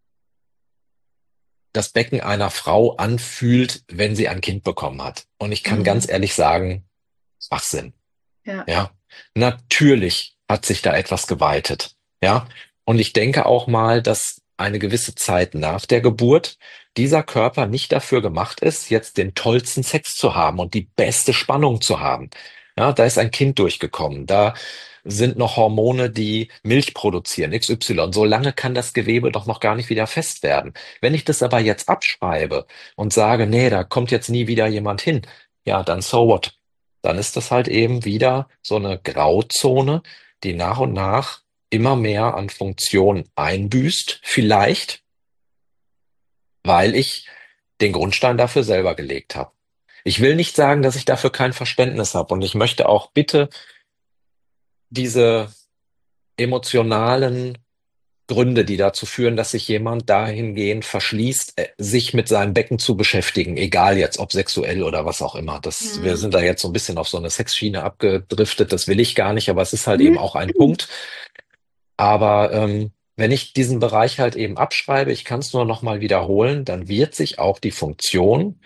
das Becken einer Frau anfühlt, wenn sie ein Kind bekommen hat. Und ich kann ganz
Mhm.
ehrlich sagen, Schwachsinn.
Ja.
Ja, natürlich hat sich da etwas geweitet. Ja, und ich denke auch mal, dass eine gewisse Zeit nach der Geburt dieser Körper nicht dafür gemacht ist, jetzt den tollsten Sex zu haben und die beste Spannung zu haben. Ja, da ist ein Kind durchgekommen. Da sind noch Hormone, die Milch produzieren, XY. So lange kann das Gewebe doch noch gar nicht wieder fest werden. Wenn ich das aber jetzt abschreibe und sage, nee, da kommt jetzt nie wieder jemand hin, ja, dann so what? Dann ist das halt eben wieder so eine Grauzone, die nach und nach immer mehr an Funktion einbüßt. Vielleicht, weil ich den Grundstein dafür selber gelegt habe. Ich will nicht sagen, dass ich dafür kein Verständnis habe. Und ich möchte auch bitte diese emotionalen Gründe, die dazu führen, dass sich jemand dahingehend verschließt, sich mit seinem Becken zu beschäftigen, egal jetzt ob sexuell oder was auch immer. Wir
Mhm.
sind da jetzt so ein bisschen auf so eine Sexschiene abgedriftet, das will ich gar nicht, aber es ist halt eben auch ein Punkt. Aber wenn ich diesen Bereich halt eben abschreibe, ich kann es nur noch mal wiederholen, dann wird sich auch die Funktion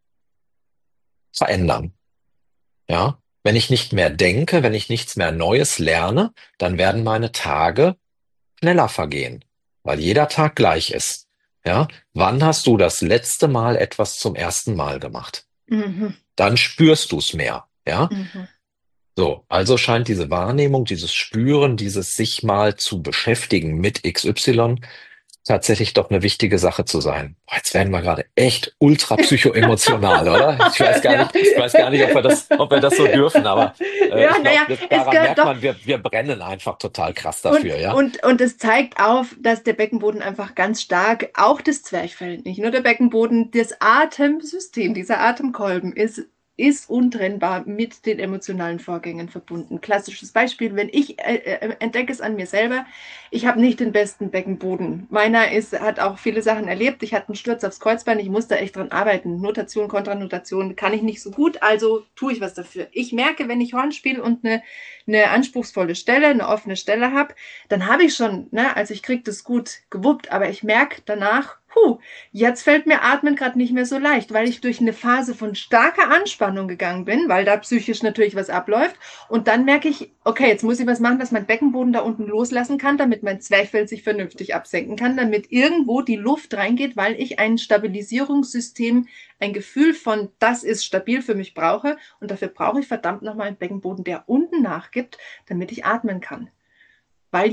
verändern. Ja, wenn ich nicht mehr denke, wenn ich nichts mehr Neues lerne, dann werden meine Tage schneller vergehen, weil jeder Tag gleich ist. Ja, wann hast du das letzte Mal etwas zum ersten Mal gemacht?
Mhm.
Dann spürst du es mehr. Ja,
Mhm.
so. Also scheint diese Wahrnehmung, dieses Spüren, dieses sich mal zu beschäftigen mit XY tatsächlich doch eine wichtige Sache zu sein. Boah, jetzt werden wir gerade echt ultra psychoemotional, oder?
Ja.
Ich weiß gar nicht, ob wir das so dürfen, aber
Ja,
ich glaube,
naja, es
daran
gehört
merkt
doch.
man, wir brennen einfach total krass
Und,
dafür, ja?
und es zeigt auf, dass der Beckenboden einfach ganz stark, auch das Zwerchfell, nicht nur der Beckenboden, das Atemsystem, dieser Atemkolben ist untrennbar mit den emotionalen Vorgängen verbunden. Klassisches Beispiel, wenn ich entdecke es an mir selber, ich habe nicht den besten Beckenboden. Hat auch viele Sachen erlebt. Ich hatte einen Sturz aufs Kreuzbein, ich musste echt dran arbeiten. Notation, Kontranotation kann ich nicht so gut, also tue ich was dafür. Ich merke, wenn ich Horn spiele und eine anspruchsvolle Stelle, eine offene Stelle habe, dann habe ich schon, ne, also ich kriege das gut gewuppt, aber ich merke danach, jetzt fällt mir Atmen gerade nicht mehr so leicht, weil ich durch eine Phase von starker Anspannung gegangen bin, weil da psychisch natürlich was abläuft. Und dann merke ich, okay, jetzt muss ich was machen, dass mein Beckenboden da unten loslassen kann, damit mein Zwerchfell sich vernünftig absenken kann, damit irgendwo die Luft reingeht, weil ich ein Stabilisierungssystem, ein Gefühl von, das ist stabil für mich brauche. Und dafür brauche ich verdammt nochmal einen Beckenboden, der unten nachgibt, damit ich atmen kann. Weil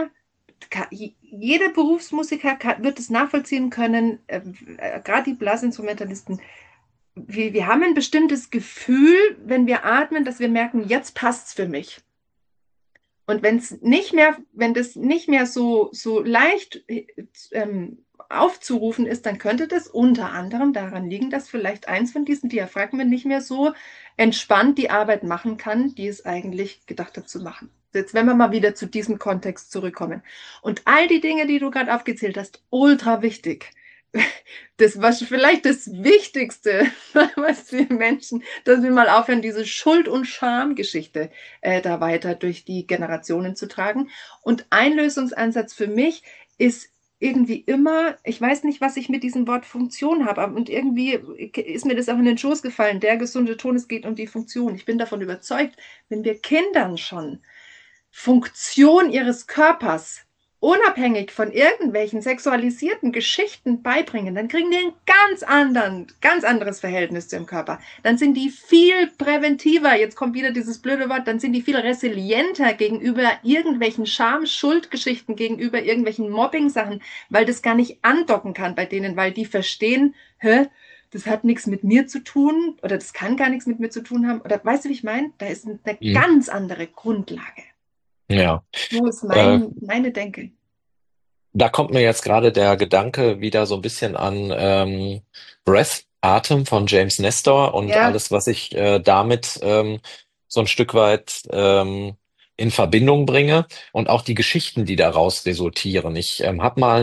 jeder Berufsmusiker wird es nachvollziehen können, gerade die Blasinstrumentalisten. Wir haben ein bestimmtes Gefühl, wenn wir atmen, dass wir merken, jetzt passt's für mich. Und wenn das nicht mehr so leicht aufzurufen ist, dann könnte das unter anderem daran liegen, dass vielleicht eins von diesen Diaphragmen nicht mehr so entspannt die Arbeit machen kann, die es eigentlich gedacht hat zu machen. Jetzt, wenn wir mal wieder zu diesem Kontext zurückkommen. Und all die Dinge, die du gerade aufgezählt hast, ultra wichtig. Das war vielleicht das Wichtigste, was wir Menschen, dass wir mal aufhören, diese Schuld- und Schamgeschichte da weiter durch die Generationen zu tragen. Und ein Lösungsansatz für mich ist irgendwie immer, ich weiß nicht, was ich mit diesem Wort Funktion habe, und irgendwie ist mir das auch in den Schoß gefallen, der gesunde Ton, es geht um die Funktion. Ich bin davon überzeugt, wenn wir Kindern schon Funktion ihres Körpers unabhängig von irgendwelchen sexualisierten Geschichten beibringen, dann kriegen die ein ganz anderes Verhältnis zum Körper. Dann sind die viel präventiver, jetzt kommt wieder dieses blöde Wort, dann sind die viel resilienter gegenüber irgendwelchen Scham-Schuldgeschichten, gegenüber irgendwelchen Mobbing-Sachen, weil das gar nicht andocken kann bei denen, weil die verstehen, das hat nichts mit mir zu tun oder das kann gar nichts mit mir zu tun haben. Oder weißt du, wie ich meine? Da ist eine
Mhm.
ganz andere Grundlage.
Ja.
So ist
Äh,
meine Denke.
Da kommt mir jetzt gerade der Gedanke wieder so ein bisschen an Breath, Atem von James Nestor und
Ja.
alles, was ich damit so ein Stück weit in Verbindung bringe und auch die Geschichten, die daraus resultieren. Ich habe mal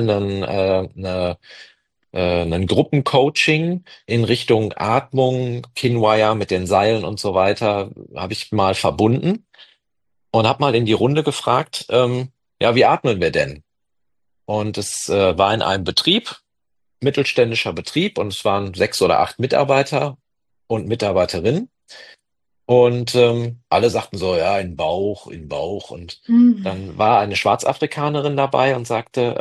einen Gruppencoaching in Richtung Atmung, Kinwire mit den Seilen und so weiter, habe ich mal verbunden und habe mal in die Runde gefragt, ja, wie atmen wir denn? Und es war in einem Betrieb, mittelständischer Betrieb, und es waren 6 oder 8 Mitarbeiter und Mitarbeiterinnen. Und alle sagten so, ja, in den Bauch, in den Bauch. Und
Hm.
dann war eine Schwarzafrikanerin dabei und sagte,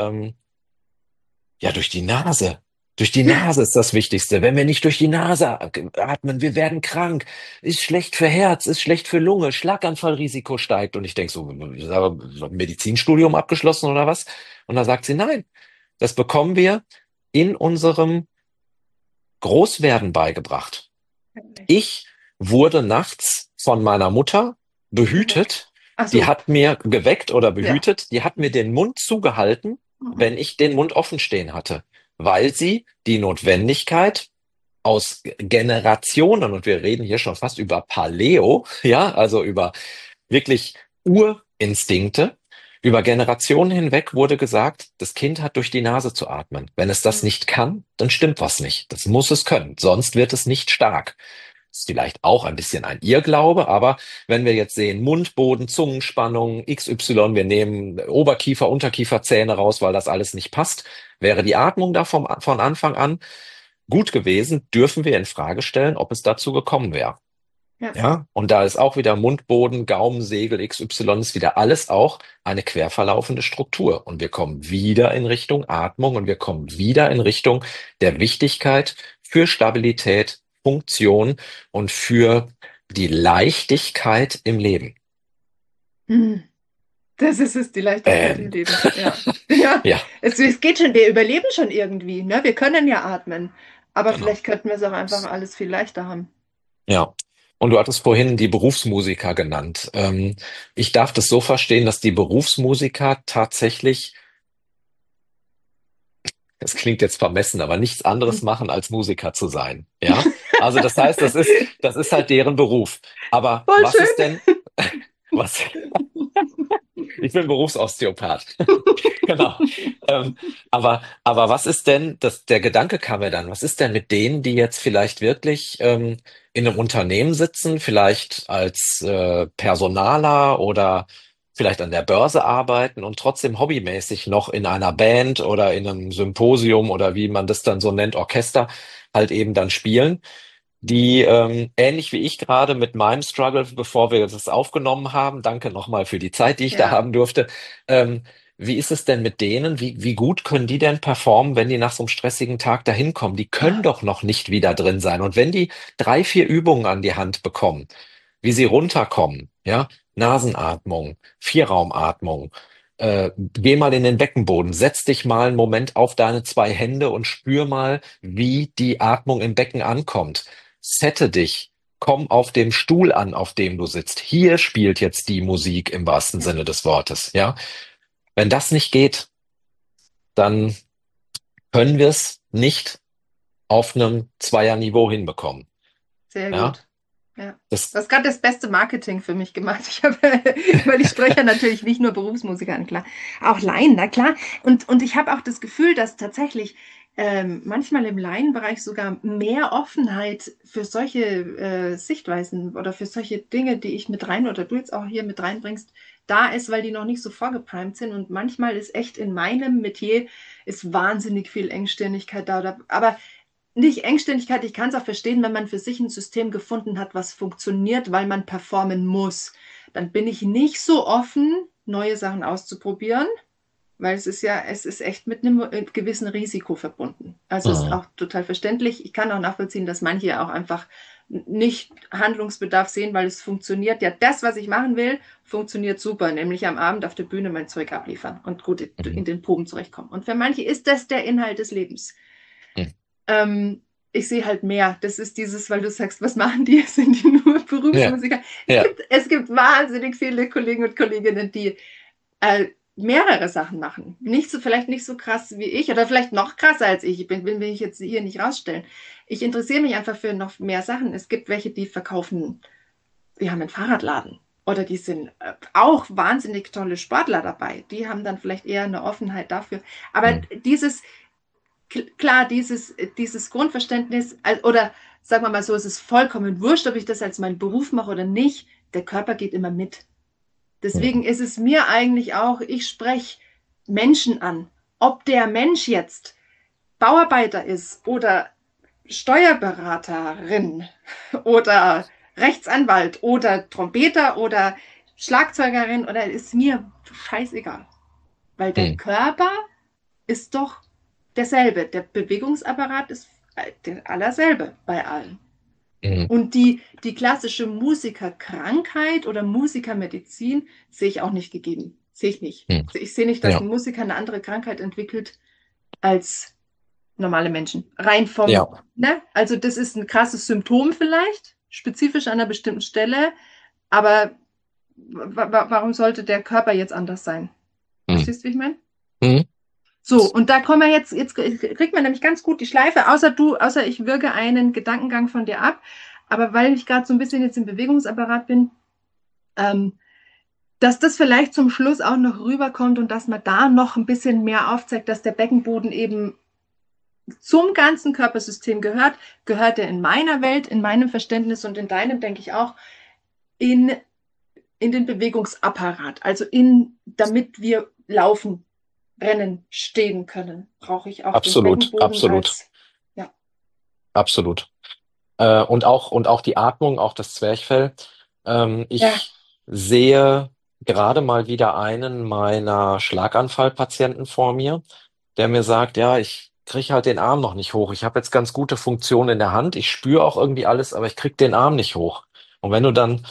ja, durch die Nase. Durch die Nase ist das Wichtigste. Wenn wir nicht durch die Nase atmen, wir werden krank. Ist schlecht für Herz, ist schlecht für Lunge, Schlaganfallrisiko steigt. Und ich denke so, ist aber ein Medizinstudium abgeschlossen oder was? Und dann sagt sie, nein, das bekommen wir in unserem Großwerden beigebracht. Ich wurde nachts von meiner Mutter
Geweckt.
behütet.
Ach
Die
so,
hat mir geweckt oder
ja.
behütet. Die hat mir den Mund zugehalten,
Mhm.
wenn ich den Mund offen stehen hatte, weil sie die Notwendigkeit aus Generationen, und wir reden hier schon fast über Paleo, ja, also über wirklich Urinstinkte. Über Generationen hinweg wurde gesagt, das Kind hat durch die Nase zu atmen. Wenn es das nicht kann, dann stimmt was nicht. Das muss es können, sonst wird es nicht stark. Ist vielleicht auch ein bisschen ein Irrglaube, aber wenn wir jetzt sehen, Mundboden, Zungenspannung, XY, wir nehmen Oberkiefer, Unterkieferzähne raus, weil das alles nicht passt, wäre die Atmung da von Anfang an gut gewesen, dürfen wir in Frage stellen, ob es dazu gekommen wäre.
Ja.
Ja, und da ist auch wieder Mundboden, Gaumensegel, XY, ist wieder alles auch eine quer verlaufende Struktur. Und wir kommen wieder in Richtung Atmung und wir kommen wieder in Richtung der Wichtigkeit für Stabilität, Funktion und für die Leichtigkeit im Leben.
Hm. Das ist es, die Leichtigkeit im
Ähm,
Leben. Ja. Ja.
ja,
Es geht schon, wir überleben schon irgendwie, ne? Wir können ja atmen. Aber
genau.
vielleicht könnten wir es auch einfach alles viel leichter haben.
Ja. Und du hattest vorhin die Berufsmusiker genannt. Ich darf das so verstehen, dass die Berufsmusiker tatsächlich, das klingt jetzt vermessen, aber nichts anderes
Hm.
machen, als Musiker zu sein. Ja? Also das heißt, das ist halt deren Beruf. Aber
Voll
was ist
schön.
denn, was, ich bin Berufsosteopath. Genau. Aber was ist denn, der Gedanke kam mir dann, was ist denn mit denen, die jetzt vielleicht wirklich in einem Unternehmen sitzen, vielleicht als Personaler oder vielleicht an der Börse arbeiten und trotzdem hobbymäßig noch in einer Band oder in einem Symposium oder wie man das dann so nennt, Orchester, halt eben dann spielen, die ähnlich wie ich gerade mit meinem Struggle, bevor wir das aufgenommen haben, danke nochmal für die Zeit, die ich da
Ja,
haben durfte. ähm, Wie ist es denn mit denen? Wie gut können die denn performen, wenn die nach so einem stressigen Tag dahin kommen? Die können
ah,
doch noch nicht wieder drin sein. Und wenn die 3, 4 Übungen an die Hand bekommen, wie sie runterkommen, ja, Nasenatmung, Vierraumatmung, geh mal in den Beckenboden, setz dich mal einen Moment auf deine 2 Hände und spür mal, wie die Atmung im Becken ankommt. Sette dich. Komm auf dem Stuhl an, auf dem du sitzt. Hier spielt jetzt die Musik im wahrsten
ja,
Sinne des Wortes, ja. Wenn das nicht geht, dann können wir es nicht auf einem Zweierniveau hinbekommen.
sehr
Ja,
gut. Ja. Du
das,
hast gerade das beste Marketing für mich gemacht. Weil ich spreche ja natürlich nicht nur Berufsmusiker an, klar. Auch Laien, na klar. Und ich habe auch das Gefühl, dass tatsächlich manchmal im Laienbereich sogar mehr Offenheit für solche Sichtweisen oder für solche Dinge, die ich mit rein oder du jetzt auch hier mit reinbringst, da ist, weil die noch nicht so vorgeprimed sind. Und manchmal ist echt in meinem Metier ist wahnsinnig viel Engstirnigkeit da. Aber nicht Engständigkeit, ich kann es auch verstehen, wenn man für sich ein System gefunden hat, was funktioniert, weil man performen muss. Dann bin ich nicht so offen, neue Sachen auszuprobieren, weil es ist echt mit einem gewissen Risiko verbunden. Also ist
mhm,
auch total verständlich. Ich kann auch nachvollziehen, dass manche auch einfach nicht Handlungsbedarf sehen, weil es funktioniert. Ja, das, was ich machen will, funktioniert super, nämlich am Abend auf der Bühne mein Zeug abliefern und gut
mhm,
in den Proben zurechtkommen. Und für manche ist das der Inhalt des Lebens.
mhm.
Ähm, ich sehe halt mehr. Das ist dieses, weil du sagst, was machen die? Sind die nur
Ja,
Berufsmusiker?
ja,
Es gibt wahnsinnig viele Kollegen und Kolleginnen, die mehrere Sachen machen. Nicht so, vielleicht nicht so krass wie ich oder vielleicht noch krasser als ich. Will ich jetzt hier nicht rausstellen. Ich interessiere mich einfach für noch mehr Sachen. Es gibt welche, die verkaufen, die haben einen Fahrradladen. Oder die sind auch wahnsinnig tolle Sportler dabei. Die haben dann vielleicht eher eine Offenheit dafür. Aber
mhm,
klar, dieses Grundverständnis, oder sagen wir mal so, es ist vollkommen wurscht, ob ich das als meinen Beruf mache oder nicht. Der Körper geht immer mit.
mhm.
Deswegen ist es mir eigentlich auch, ich spreche Menschen an. Ob der Mensch jetzt Bauarbeiter ist oder Steuerberaterin oder Rechtsanwalt oder Trompeter oder Schlagzeugerin oder ist mir scheißegal. Weil der
Mhm.
Körper ist doch derselbe. Der Bewegungsapparat ist der allerselbe bei allen.
Mhm.
Und die klassische Musikerkrankheit oder Musikermedizin sehe ich auch nicht gegeben. Sehe ich nicht.
Mhm.
Ich sehe nicht, dass ein
Ja,
Musiker eine andere Krankheit entwickelt als normale Menschen. Rein vom,
ja.
ne? Also das ist ein krasses Symptom vielleicht, spezifisch an einer bestimmten Stelle, aber warum sollte der Körper jetzt anders sein?
Mhm.
Verstehst du, wie ich meine?
Mhm.
So, und da kommen wir jetzt kriegt man nämlich ganz gut die Schleife, außer ich würge einen Gedankengang von dir ab. Aber weil ich gerade so ein bisschen jetzt im Bewegungsapparat bin, ähm, dass das vielleicht zum Schluss auch noch rüberkommt und dass man da noch ein bisschen mehr aufzeigt, dass der Beckenboden eben zum ganzen Körpersystem gehört er in meiner Welt, in meinem Verständnis und in deinem, denke ich auch, in, in den Bewegungsapparat. Also damit wir laufen, rennen, stehen können, brauche ich auch den
Absolut,
Beckenboden
absolut,
als, ja,
absolut. Und auch die Atmung, auch das Zwerchfell.
ja,
Ich sehe gerade mal wieder einen meiner Schlaganfallpatienten vor mir, der mir sagt, ja, ich kriege halt den Arm noch nicht hoch. Ich habe jetzt ganz gute Funktion in der Hand. Ich spüre auch irgendwie alles, aber ich kriege den Arm nicht hoch. Und wenn du dann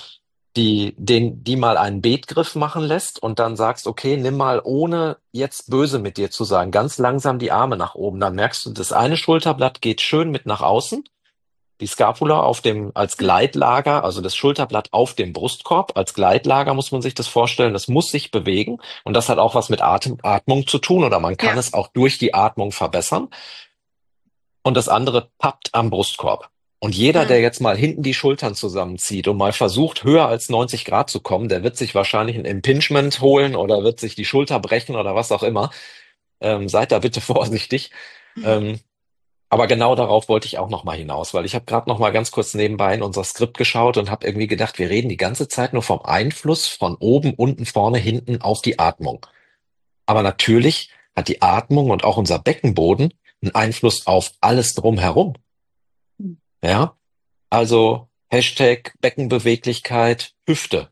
die mal einen Betgriff machen lässt und dann sagst, okay, nimm mal, ohne jetzt böse mit dir zu sein, ganz langsam die Arme nach oben, dann merkst du, das eine Schulterblatt geht schön mit nach außen, die Scapula als Gleitlager, also das Schulterblatt auf dem Brustkorb als Gleitlager muss man sich das vorstellen. Das muss sich bewegen und das hat auch was mit Atmung zu tun oder man kann
ja,
es auch durch die Atmung verbessern. Und das andere pappt am Brustkorb. Und jeder, der
hm,
jetzt mal hinten die Schultern zusammenzieht und mal versucht, höher als 90 Grad zu kommen, der wird sich wahrscheinlich ein Impingement holen oder wird sich die Schulter brechen oder was auch immer. Seid da bitte vorsichtig. Ähm, Aber genau darauf wollte ich auch noch mal hinaus, weil ich habe gerade noch mal ganz kurz nebenbei in unser Skript geschaut und habe irgendwie gedacht, wir reden die ganze Zeit nur vom Einfluss von oben, unten, vorne, hinten auf die Atmung. Aber natürlich hat die Atmung und auch unser Beckenboden einen Einfluss auf alles drumherum. Ja, also Hashtag Beckenbeweglichkeit, Hüfte,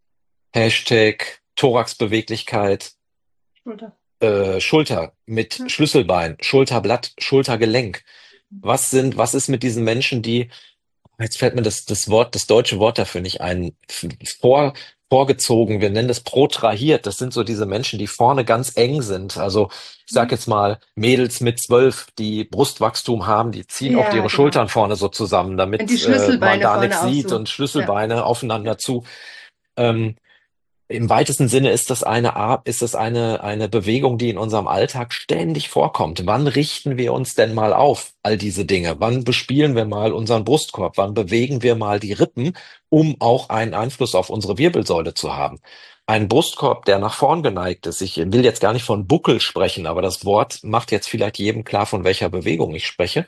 Hashtag Thoraxbeweglichkeit,
Schulter.
Schulter mit
Ja.
Schlüsselbein, Schulterblatt, Schultergelenk. Was ist mit diesen Menschen, die, jetzt fällt mir das deutsche Wort dafür nicht ein, vorgezogen, wir nennen das protrahiert. Das sind so diese Menschen, die vorne ganz eng sind. Also ich sag jetzt mal Mädels mit 12, die Brustwachstum haben, die ziehen oft
Ja,
ihre
genau.
Schultern vorne so zusammen,
Und die
damit man
Schlüsselbeine
da nichts
vorne auch
sieht
so.
und
Ja.
Schlüsselbeine
Ja.
aufeinander zu. Ähm, Im weitesten Sinne ist das eine Bewegung, die in unserem Alltag ständig vorkommt. Wann richten wir uns denn mal auf, all diese Dinge? Wann bespielen wir mal unseren Brustkorb? Wann bewegen wir mal die Rippen, um auch einen Einfluss auf unsere Wirbelsäule zu haben? Ein Brustkorb, der nach vorn geneigt ist. Ich will jetzt gar nicht von Buckel sprechen, aber das Wort macht jetzt vielleicht jedem klar, von welcher Bewegung ich spreche.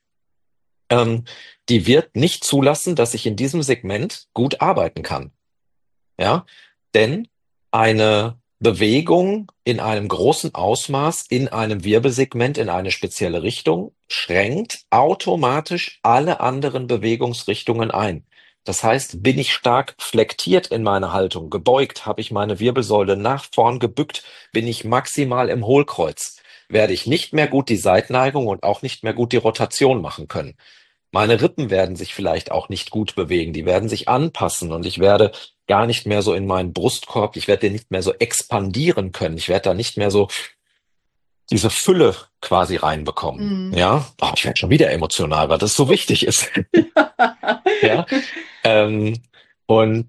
Ähm, Die wird nicht zulassen, dass ich in diesem Segment gut arbeiten kann. Ja, denn eine Bewegung in einem großen Ausmaß, in einem Wirbelsegment, in eine spezielle Richtung, schränkt automatisch alle anderen Bewegungsrichtungen ein. Das heißt, bin ich stark flektiert in meiner Haltung, gebeugt, habe ich meine Wirbelsäule nach vorn gebückt, bin ich maximal im Hohlkreuz, werde ich nicht mehr gut die Seitneigung und auch nicht mehr gut die Rotation machen können. Meine Rippen werden sich vielleicht auch nicht gut bewegen, die werden sich anpassen und ich werde gar nicht mehr so in meinen Brustkorb, ich werde den nicht mehr so expandieren können, ich werde da nicht mehr so diese Fülle quasi reinbekommen.
Mhm.
Ja, ich werde schon wieder emotional, weil das so wichtig ist. Ja, ähm, und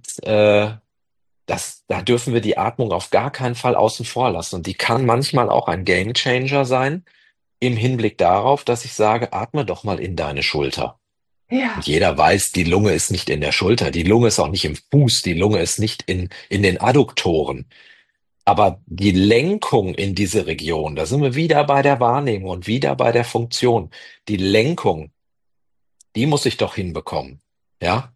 da dürfen wir die Atmung auf gar keinen Fall außen vor lassen. Und die kann manchmal auch ein Gamechanger sein im Hinblick darauf, dass ich sage, atme doch mal in deine Schulter. Und
Ja.
jeder weiß, die Lunge ist nicht in der Schulter, die Lunge ist auch nicht im Fuß, die Lunge ist nicht in den Adduktoren. Aber die Lenkung in diese Region, da sind wir wieder bei der Wahrnehmung und wieder bei der Funktion. Die Lenkung, die muss ich doch hinbekommen. Ja,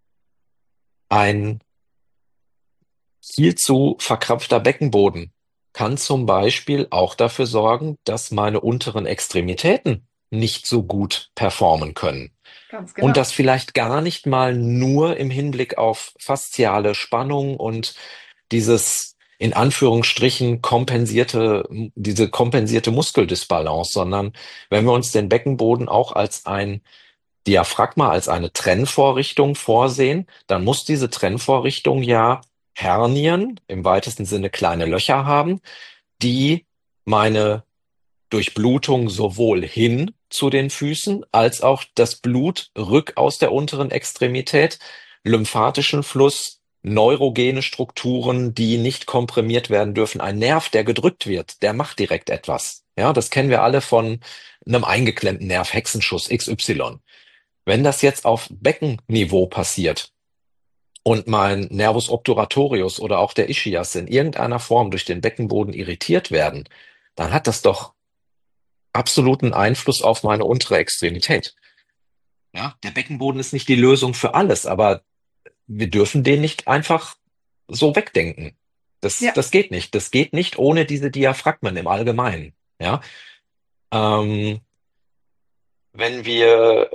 ein viel zu verkrampfter Beckenboden kann zum Beispiel auch dafür sorgen, dass meine unteren Extremitäten nicht so gut performen können.
Ganz
Und
genau.
das vielleicht gar nicht mal nur im Hinblick auf fasziale Spannung und dieses in Anführungsstrichen diese kompensierte Muskeldisbalance, sondern wenn wir uns den Beckenboden auch als ein Diaphragma, als eine Trennvorrichtung vorsehen, dann muss diese Trennvorrichtung ja Hernien, im weitesten Sinne kleine Löcher haben, die meine Durchblutung sowohl hin zu den Füßen als auch das Blut rück aus der unteren Extremität, lymphatischen Fluss, neurogene Strukturen, die nicht komprimiert werden dürfen. Ein Nerv, der gedrückt wird, der macht direkt etwas. Ja, das kennen wir alle von einem eingeklemmten Nerv, Hexenschuss XY. Wenn das jetzt auf Beckenniveau passiert und mein Nervus obturatorius oder auch der Ischias in irgendeiner Form durch den Beckenboden irritiert werden, dann hat das doch absoluten Einfluss auf meine untere Extremität. Ja, der Beckenboden ist nicht die Lösung für alles, aber wir dürfen den nicht einfach so wegdenken.
Ja.
Das geht nicht. Das geht nicht ohne diese Diaphragmen im Allgemeinen. Ja, ähm, wenn wir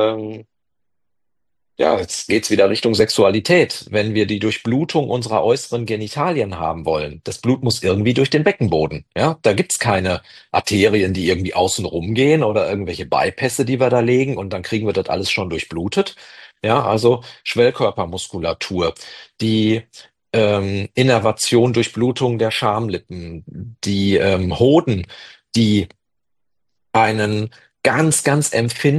ja, jetzt geht's wieder Richtung Sexualität. Wenn wir die Durchblutung unserer äußeren Genitalien haben wollen, das Blut muss irgendwie durch den Beckenboden. Ja, da gibt's keine Arterien, die irgendwie außen rumgehen oder irgendwelche Bypässe, die wir da legen und dann kriegen wir das alles schon durchblutet. Ja, also Schwellkörpermuskulatur, die Innervation, Durchblutung der Schamlippen, die Hoden, die einen ganz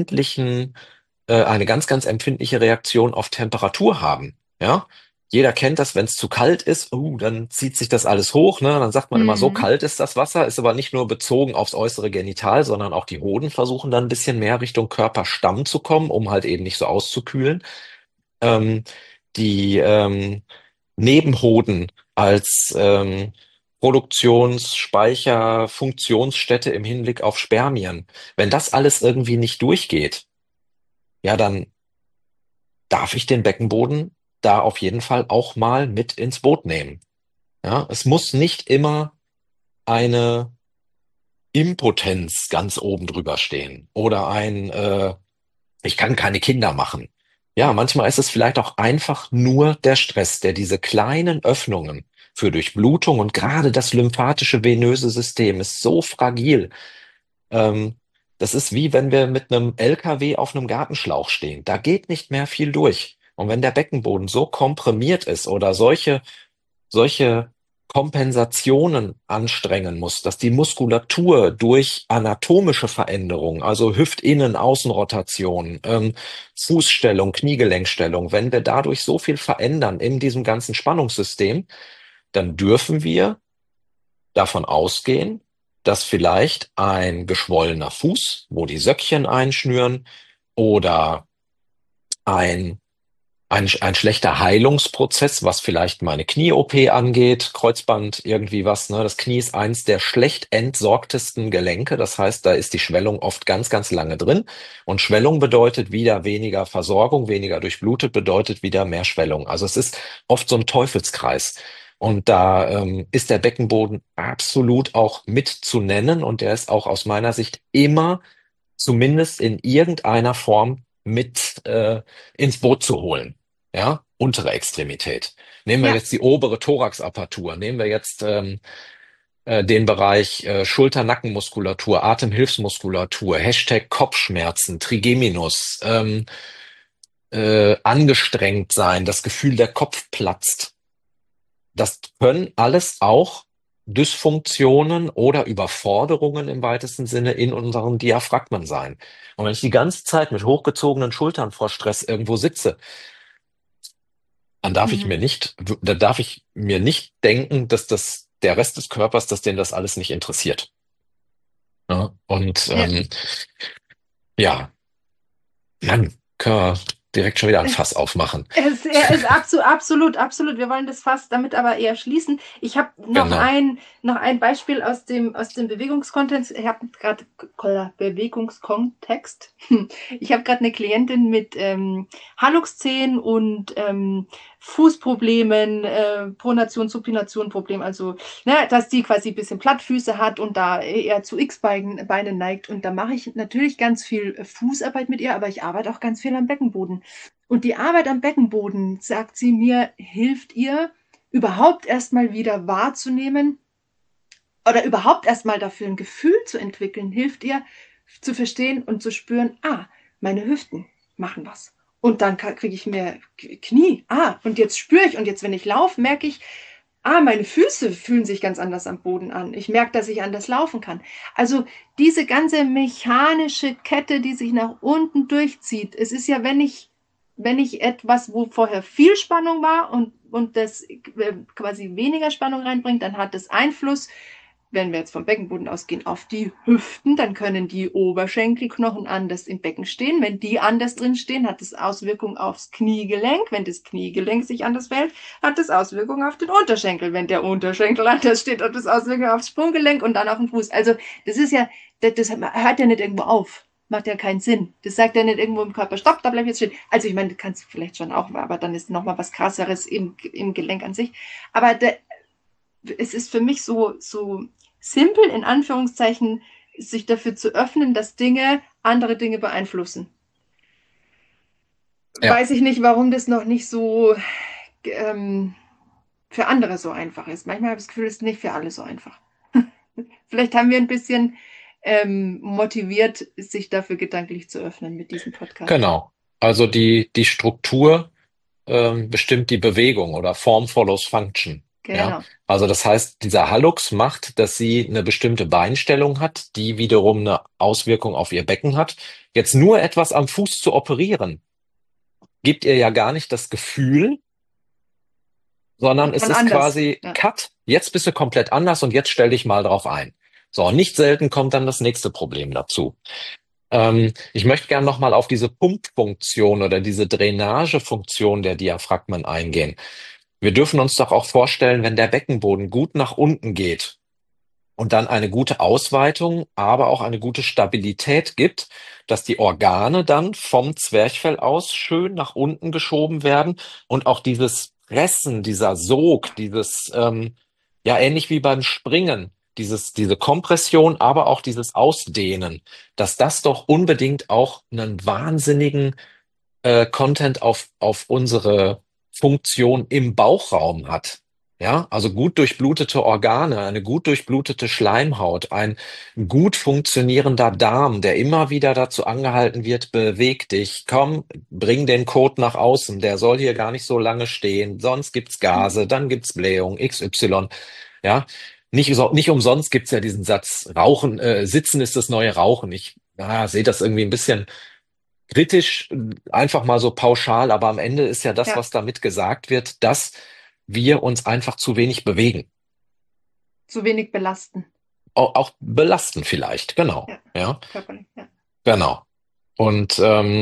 eine ganz empfindliche Reaktion auf Temperatur haben. Ja, jeder kennt das, wenn es zu kalt ist, dann zieht sich das alles hoch, ne? Dann sagt man immer, so
Mhm.
kalt ist das Wasser, ist aber nicht nur bezogen aufs äußere Genital, sondern auch die Hoden versuchen dann ein bisschen mehr Richtung Körperstamm zu kommen, um halt eben nicht so auszukühlen. Die Nebenhoden als Produktionsspeicher, Funktionsstätte im Hinblick auf Spermien. Wenn das alles irgendwie nicht durchgeht, ja, dann darf ich den Beckenboden da auf jeden Fall auch mal mit ins Boot nehmen. Ja, es muss nicht immer eine Impotenz ganz oben drüber stehen oder ich kann keine Kinder machen. Ja,
Ja.
manchmal ist es vielleicht auch einfach nur der Stress, der diese kleinen Öffnungen für Durchblutung und gerade das lymphatische venöse System ist so fragil. Ähm, Das ist wie wenn wir mit einem LKW auf einem Gartenschlauch stehen. Da geht nicht mehr viel durch. Und wenn der Beckenboden so komprimiert ist oder solche Kompensationen anstrengen muss, dass die Muskulatur durch anatomische Veränderungen, also Hüft-Innen-Außenrotation, Fußstellung, Kniegelenkstellung, wenn wir dadurch so viel verändern in diesem ganzen Spannungssystem, dann dürfen wir davon ausgehen, dass vielleicht ein geschwollener Fuß, wo die Söckchen einschnüren, oder ein ein schlechter Heilungsprozess, was vielleicht meine Knie-OP angeht, Kreuzband, irgendwie was, ne? Das Knie ist eins der schlecht entsorgtesten Gelenke. Das heißt, da ist die Schwellung oft ganz, ganz lange drin. Und Schwellung bedeutet wieder weniger Versorgung, weniger durchblutet bedeutet wieder mehr Schwellung. Also es ist oft so ein Teufelskreis. Und da ist der Beckenboden absolut auch mit zu nennen. Und der ist auch aus meiner Sicht immer zumindest in irgendeiner Form mit ins Boot zu holen. Ja, untere Extremität. Nehmen wir
Ja.
jetzt die obere Thoraxapparatur, nehmen wir jetzt den Bereich Schulter-Nackenmuskulatur, Atemhilfsmuskulatur, Hashtag Kopfschmerzen, Trigeminus, angestrengt sein, das Gefühl, der Kopf platzt. Das können alles auch Dysfunktionen oder Überforderungen im weitesten Sinne in unseren Diaphragmen sein. Und wenn ich die ganze Zeit mit hochgezogenen Schultern vor Stress irgendwo sitze,
Mhm.
dann darf ich mir nicht denken, dass das der Rest des Körpers, dass den das alles nicht interessiert. Ja? Und
Ja.
ja, Mann, können wir direkt schon wieder ein Fass aufmachen.
Er ist absolut, absolut. Wir wollen das fast damit aber eher schließen. Ich habe
Genau.
noch ein Beispiel aus dem Bewegungskontext. Ich habe gerade Bewegungskontext. Ich habe gerade eine Klientin mit Hallux-Zehen und Fußproblemen, Pronation, Supination Problem, also ne, dass die quasi ein bisschen Plattfüße hat und da eher zu X-Beinen neigt. Und da mache ich natürlich ganz viel Fußarbeit mit ihr, aber ich arbeite auch ganz viel am Beckenboden. Und die Arbeit am Beckenboden, sagt sie mir, hilft ihr, überhaupt erstmal wieder wahrzunehmen oder überhaupt erstmal dafür ein Gefühl zu entwickeln, hilft ihr zu verstehen und zu spüren, ah, meine Hüften machen was. Und dann kriege ich mehr Knie. Ah, und jetzt spüre ich, und jetzt, wenn ich laufe, merke ich, ah, meine Füße fühlen sich ganz anders am Boden an. Ich merke, dass ich anders laufen kann. Also diese ganze mechanische Kette, die sich nach unten durchzieht. Es ist ja, wenn ich etwas, wo vorher viel Spannung war und das quasi weniger Spannung reinbringt, dann hat es Einfluss, wenn wir jetzt vom Beckenboden ausgehen, auf die Hüften, dann können die Oberschenkelknochen anders im Becken stehen. Wenn die anders drin stehen, hat es Auswirkungen aufs Kniegelenk. Wenn das Kniegelenk sich anders verhält, hat es Auswirkungen auf den Unterschenkel. Wenn der Unterschenkel anders steht, hat es Auswirkungen aufs Sprunggelenk und dann auf den Fuß. Also das ist ja, das hört ja nicht irgendwo auf. Macht ja keinen Sinn. Das sagt ja nicht irgendwo im Körper, stopp, da bleib jetzt stehen. Also ich meine, das kannst du vielleicht schon auch, aber dann ist nochmal was krasseres im Gelenk an sich. Aber es ist für mich so simpel, in Anführungszeichen, sich dafür zu öffnen, dass andere Dinge beeinflussen.
Ja,
Weiß ich nicht, warum das noch nicht so ähm, für andere so einfach ist. Manchmal habe ich das Gefühl, es ist nicht für alle so einfach. Vielleicht haben wir ein bisschen motiviert, sich dafür gedanklich zu öffnen mit diesem Podcast.
genau. Also die Struktur bestimmt die Bewegung oder Form follows Function. Ja,
Genau.
also das heißt, dieser Hallux macht, dass sie eine bestimmte Beinstellung hat, die wiederum eine Auswirkung auf ihr Becken hat. Jetzt nur etwas am Fuß zu operieren, gibt ihr ja gar nicht das Gefühl, sondern es
Von
ist
anders.
quasi
Ja.
Cut. Jetzt bist du komplett anders und jetzt stell dich mal drauf ein. So, nicht selten kommt dann das nächste Problem dazu. Ich möchte gerne nochmal auf diese Pumpfunktion oder diese Drainagefunktion der Diaphragmen eingehen. Wir dürfen uns doch auch vorstellen, wenn der Beckenboden gut nach unten geht und dann eine gute Ausweitung, aber auch eine gute Stabilität gibt, dass die Organe dann vom Zwerchfell aus schön nach unten geschoben werden und auch dieses Pressen, dieser Sog, ja ähnlich wie beim Springen, diese Kompression, aber auch dieses Ausdehnen, dass das doch unbedingt auch einen wahnsinnigen Content auf unsere Funktion im Bauchraum hat. Ja, also gut durchblutete Organe, eine gut durchblutete Schleimhaut, ein gut funktionierender Darm, der immer wieder dazu angehalten wird, beweg dich, komm, bring den Kot nach außen, der soll hier gar nicht so lange stehen, sonst gibt's Gase, dann gibt's Blähung, XY. Ja, nicht umsonst gibt's ja diesen Satz, Rauchen, Sitzen ist das neue Rauchen. Ich sehe das irgendwie ein bisschen kritisch, einfach mal so pauschal, aber am Ende ist ja das,
Ja,
was damit gesagt wird, dass wir uns einfach zu wenig bewegen.
zu wenig belasten.
Auch belasten vielleicht, genau.
Ja,
Ja,
körperlich, ja.
genau. Und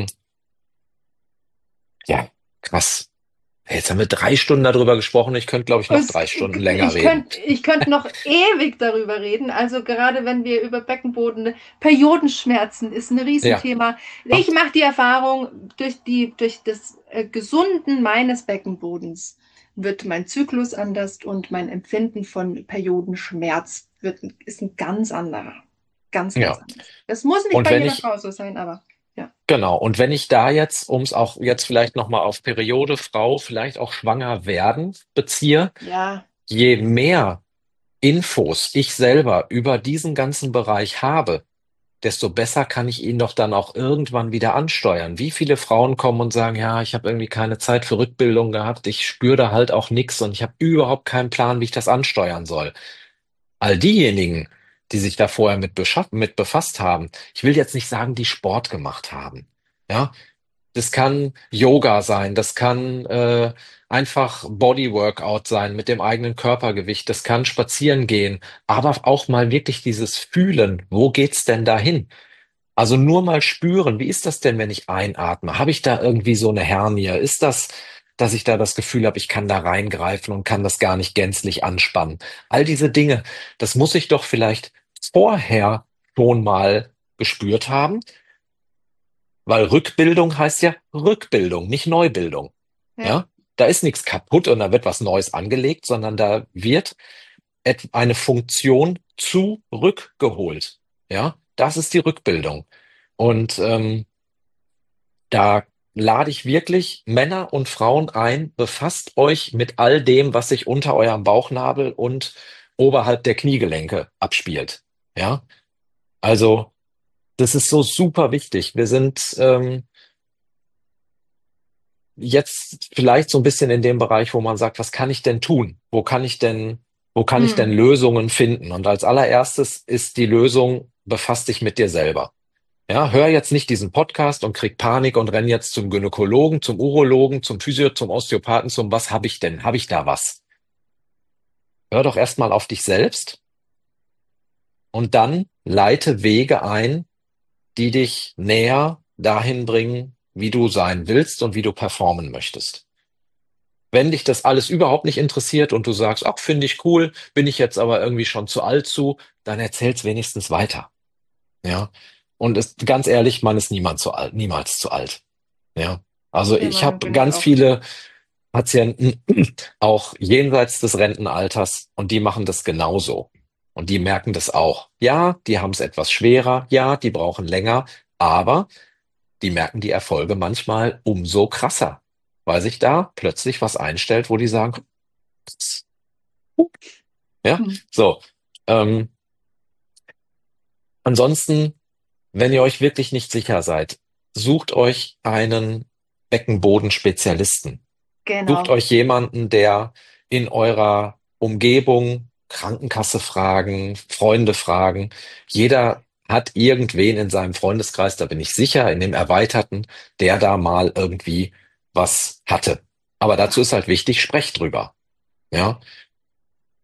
ja, krass. Jetzt haben wir 3 Stunden darüber gesprochen. Ich könnte, glaube ich, noch 3 Stunden länger reden.
Ich könnte noch ewig darüber reden. Also gerade wenn wir über Beckenboden, Periodenschmerzen ist ein
Ja,
Riesenthema. Ich mache die Erfahrung, durch das Gesunden meines Beckenbodens wird mein Zyklus anders und mein Empfinden von Periodenschmerz ist ein ganz anderer. Ganz, ganz
ja.
anders. Das muss nicht
Und
bei
wenn
jeder
ich
Frau so sein, aber ja.
Genau, und wenn ich da jetzt, um es auch jetzt vielleicht nochmal auf Periode, Frau, vielleicht auch schwanger werden beziehe,
Ja.
je mehr Infos ich selber über diesen ganzen Bereich habe, desto besser kann ich ihn doch dann auch irgendwann wieder ansteuern. Wie viele Frauen kommen und sagen, ja, ich habe irgendwie keine Zeit für Rückbildung gehabt, ich spüre da halt auch nichts und ich habe überhaupt keinen Plan, wie ich das ansteuern soll. All diejenigen, die sich da vorher mit befasst haben, ich will jetzt nicht sagen, die Sport gemacht haben. Ja, das kann Yoga sein, das kann einfach Bodyworkout sein mit dem eigenen Körpergewicht, das kann spazieren gehen, aber auch mal wirklich dieses Fühlen, wo geht's denn dahin? Also nur mal spüren, wie ist das denn, wenn ich einatme? Habe ich da irgendwie so eine Hernie? Ist das, dass ich da das Gefühl habe, ich kann da reingreifen und kann das gar nicht gänzlich anspannen? All diese Dinge, das muss ich doch vielleicht vorher schon mal gespürt haben, weil Rückbildung heißt ja Rückbildung, nicht Neubildung.
Ja.
Ja, da ist nichts kaputt und da wird was Neues angelegt, sondern da wird eine Funktion zurückgeholt. Ja, das ist die Rückbildung. Und da lade ich wirklich Männer und Frauen ein, befasst euch mit all dem, was sich unter eurem Bauchnabel und oberhalb der Kniegelenke abspielt. Ja, also das ist so super wichtig. Wir sind jetzt vielleicht so ein bisschen in dem Bereich, wo man sagt, was kann ich denn tun? Wo kann ich denn
Hm.
Lösungen finden? Und als allererstes ist die Lösung, befasst dich mit dir selber. Ja, hör jetzt nicht diesen Podcast und krieg Panik und renn jetzt zum Gynäkologen, zum Urologen, zum Physio, zum Osteopathen, zum was habe ich denn? Habe ich da was? Hör doch erstmal auf dich selbst und dann leite Wege ein, die dich näher dahin bringen, wie du sein willst und wie du performen möchtest. Wenn dich das alles überhaupt nicht interessiert und du sagst, ach, finde ich cool, bin ich jetzt aber irgendwie schon zu alt zu, dann erzähl's wenigstens weiter. Ja. Und ganz ehrlich, man ist niemand zu alt, niemals zu alt. Ja. Also
Der
ich
Meinung
habe
bin ich
ganz
auch.
viele Patienten auch jenseits des Rentenalters und die machen das genauso. Und die merken das auch. Ja, die haben es etwas schwerer, ja, die brauchen länger, aber die merken die Erfolge manchmal umso krasser, weil sich da plötzlich was einstellt, wo die sagen, ja,
Hm.
so. Ähm, ansonsten, wenn ihr euch wirklich nicht sicher seid, sucht euch einen Beckenbodenspezialisten. Sucht
Genau.
euch jemanden, der in eurer Umgebung Krankenkasse fragen, Freunde fragen. Jeder hat irgendwen in seinem Freundeskreis, da bin ich sicher, in dem Erweiterten, der da mal irgendwie was hatte. Aber dazu
Ja.
ist halt wichtig, sprecht drüber. Ja,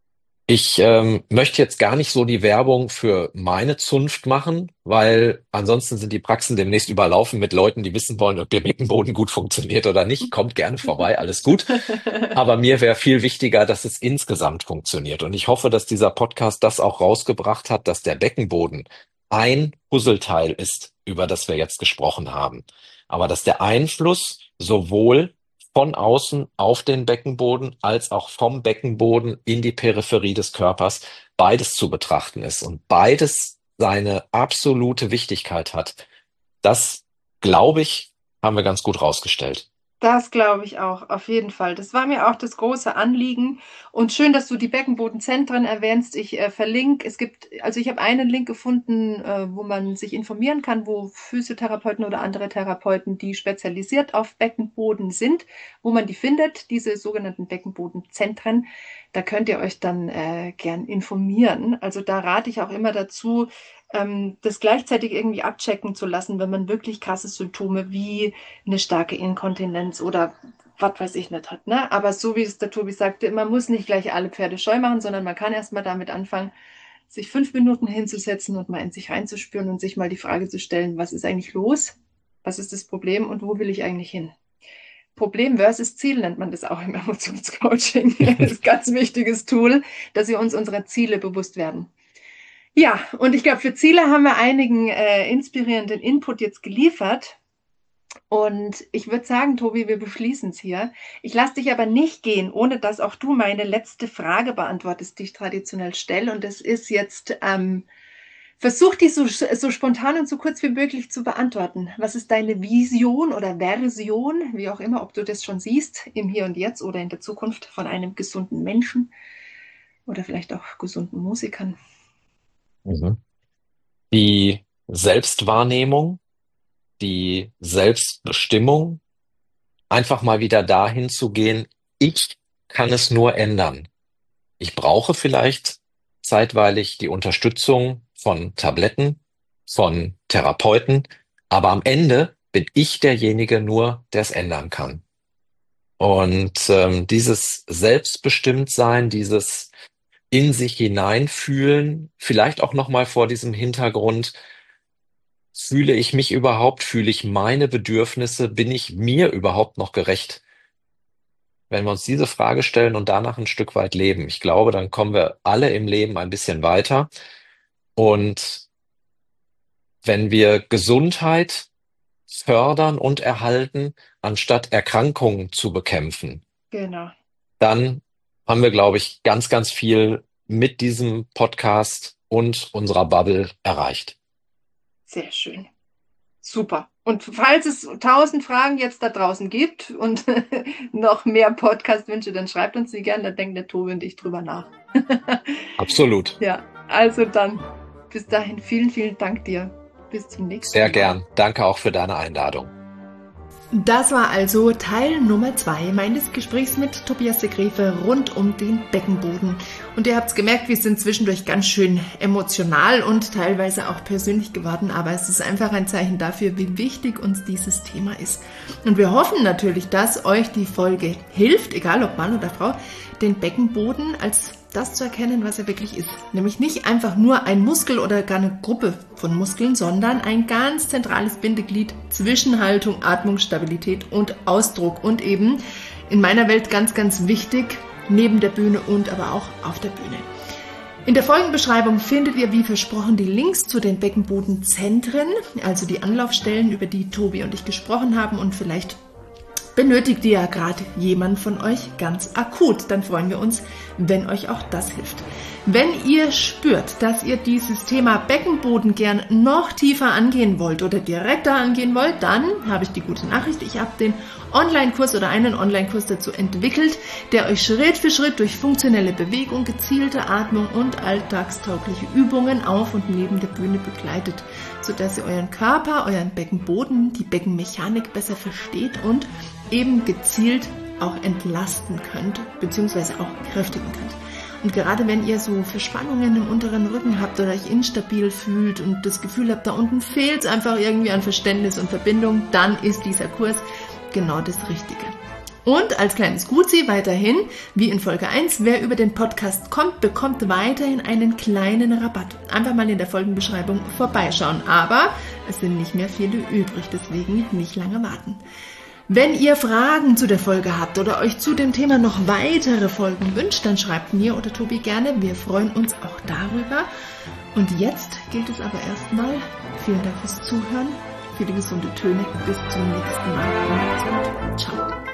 Ich möchte jetzt gar nicht so die Werbung für meine Zunft machen, weil ansonsten sind die Praxen demnächst überlaufen mit Leuten, die wissen wollen, ob der Beckenboden gut funktioniert oder nicht. Kommt gerne vorbei, alles gut. Aber mir wäre viel wichtiger, dass es insgesamt funktioniert. Und ich hoffe, dass dieser Podcast das auch rausgebracht hat, dass der Beckenboden ein Puzzleteil ist, über das wir jetzt gesprochen haben. Aber dass der Einfluss sowohl von außen auf den Beckenboden als auch vom Beckenboden in die Peripherie des Körpers beides zu betrachten ist und beides seine absolute Wichtigkeit hat. Das, glaube ich, haben wir ganz gut rausgestellt.
Das glaube ich auch, auf jeden Fall. Das war mir auch das große Anliegen. Und schön, dass du die Beckenbodenzentren erwähnst. Ich verlinke, ich habe einen Link gefunden, wo man sich informieren kann, wo Physiotherapeuten oder andere Therapeuten, die spezialisiert auf Beckenboden sind, wo man die findet, diese sogenannten Beckenbodenzentren. Da könnt ihr euch dann gern informieren. Also da rate ich auch immer dazu, das gleichzeitig irgendwie abchecken zu lassen, wenn man wirklich krasse Symptome wie eine starke Inkontinenz oder was weiß ich nicht hat. Ne? Aber so wie es der Tobi sagte, man muss nicht gleich alle Pferde scheu machen, sondern man kann erstmal damit anfangen, sich 5 Minuten hinzusetzen und mal in sich reinzuspüren und sich mal die Frage zu stellen, was ist eigentlich los? Was ist das Problem und wo will ich eigentlich hin? Problem versus Ziel nennt man das auch im Emotionscoaching. Das ist ein ganz wichtiges Tool, dass wir uns unserer Ziele bewusst werden. Ja, und ich glaube, für Ziele haben wir einigen inspirierenden Input jetzt geliefert. Und ich würde sagen, Tobi, wir beschließen es hier. Ich lasse dich aber nicht gehen, ohne dass auch du meine letzte Frage beantwortest, die ich traditionell stelle. Und das ist jetzt, versuch die so spontan und so kurz wie möglich zu beantworten. Was ist deine Vision oder Version, wie auch immer, ob du das schon siehst, im Hier und Jetzt oder in der Zukunft von einem gesunden Menschen oder vielleicht auch gesunden Musikern?
Mhm. Die Selbstwahrnehmung, die Selbstbestimmung, einfach mal wieder dahin zu gehen, ich kann es nur ändern. Ich brauche vielleicht zeitweilig die Unterstützung von Tabletten, von Therapeuten, aber am Ende bin ich derjenige nur, der es ändern kann. Und dieses Selbstbestimmtsein, dieses in sich hineinfühlen, vielleicht auch nochmal vor diesem Hintergrund, fühle ich mich überhaupt, fühle ich meine Bedürfnisse, bin ich mir überhaupt noch gerecht? Wenn wir uns diese Frage stellen und danach ein Stück weit leben, ich glaube, dann kommen wir alle im Leben ein bisschen weiter. Und wenn wir Gesundheit fördern und erhalten, anstatt Erkrankungen zu bekämpfen,
Genau.
dann haben wir, glaube ich, ganz, ganz viel mit diesem Podcast und unserer Bubble erreicht.
Sehr schön. Super. Und falls es 1000 Fragen jetzt da draußen gibt und noch mehr Podcast-Wünsche, dann schreibt uns die gerne, da denkt der Tobi und ich drüber nach.
Absolut.
Ja, also dann bis dahin vielen, vielen Dank dir. Bis zum nächsten Mal.
Sehr gern. Danke auch für deine Einladung.
Das war also Teil Nummer 2 meines Gesprächs mit Tobias Segreve rund um den Beckenboden. Und ihr habt es gemerkt, wir sind zwischendurch ganz schön emotional und teilweise auch persönlich geworden, aber es ist einfach ein Zeichen dafür, wie wichtig uns dieses Thema ist. Und wir hoffen natürlich, dass euch die Folge hilft, egal ob Mann oder Frau, den Beckenboden als das zu erkennen, was er wirklich ist. Nämlich nicht einfach nur ein Muskel oder gar eine Gruppe von Muskeln, sondern ein ganz zentrales Bindeglied zwischen Haltung, Atmung, Stabilität und Ausdruck. Und eben in meiner Welt ganz, ganz wichtig, neben der Bühne und aber auch auf der Bühne. In der Folgenbeschreibung findet ihr, wie versprochen, die Links zu den Beckenbodenzentren, also die Anlaufstellen, über die Tobi und ich gesprochen haben, und vielleicht benötigt ihr ja gerade jemand von euch ganz akut. Dann freuen wir uns, wenn euch auch das hilft. Wenn ihr spürt, dass ihr dieses Thema Beckenboden gern noch tiefer angehen wollt oder direkter angehen wollt, dann habe ich die gute Nachricht. Ich habe den Online-Kurs oder einen Online-Kurs dazu entwickelt, der euch Schritt für Schritt durch funktionelle Bewegung, gezielte Atmung und alltagstaugliche Übungen auf und neben der Bühne begleitet, sodass ihr euren Körper, euren Beckenboden, die Beckenmechanik besser versteht und eben gezielt auch entlasten könnt, beziehungsweise auch kräftigen könnt. Und gerade wenn ihr so Verspannungen im unteren Rücken habt oder euch instabil fühlt und das Gefühl habt, da unten fehlt es einfach irgendwie an Verständnis und Verbindung, dann ist dieser Kurs genau das Richtige. Und als kleines Gutsi weiterhin, wie in Folge 1, wer über den Podcast kommt, bekommt weiterhin einen kleinen Rabatt. Einfach mal in der Folgenbeschreibung vorbeischauen. Aber es sind nicht mehr viele übrig, deswegen nicht lange warten. Wenn ihr Fragen zu der Folge habt oder euch zu dem Thema noch weitere Folgen wünscht, dann schreibt mir oder Tobi gerne. Wir freuen uns auch darüber. Und jetzt gilt es aber erstmal, vielen Dank fürs Zuhören, viele gesunde Töne. Bis zum nächsten Mal. Macht's gut. Ciao.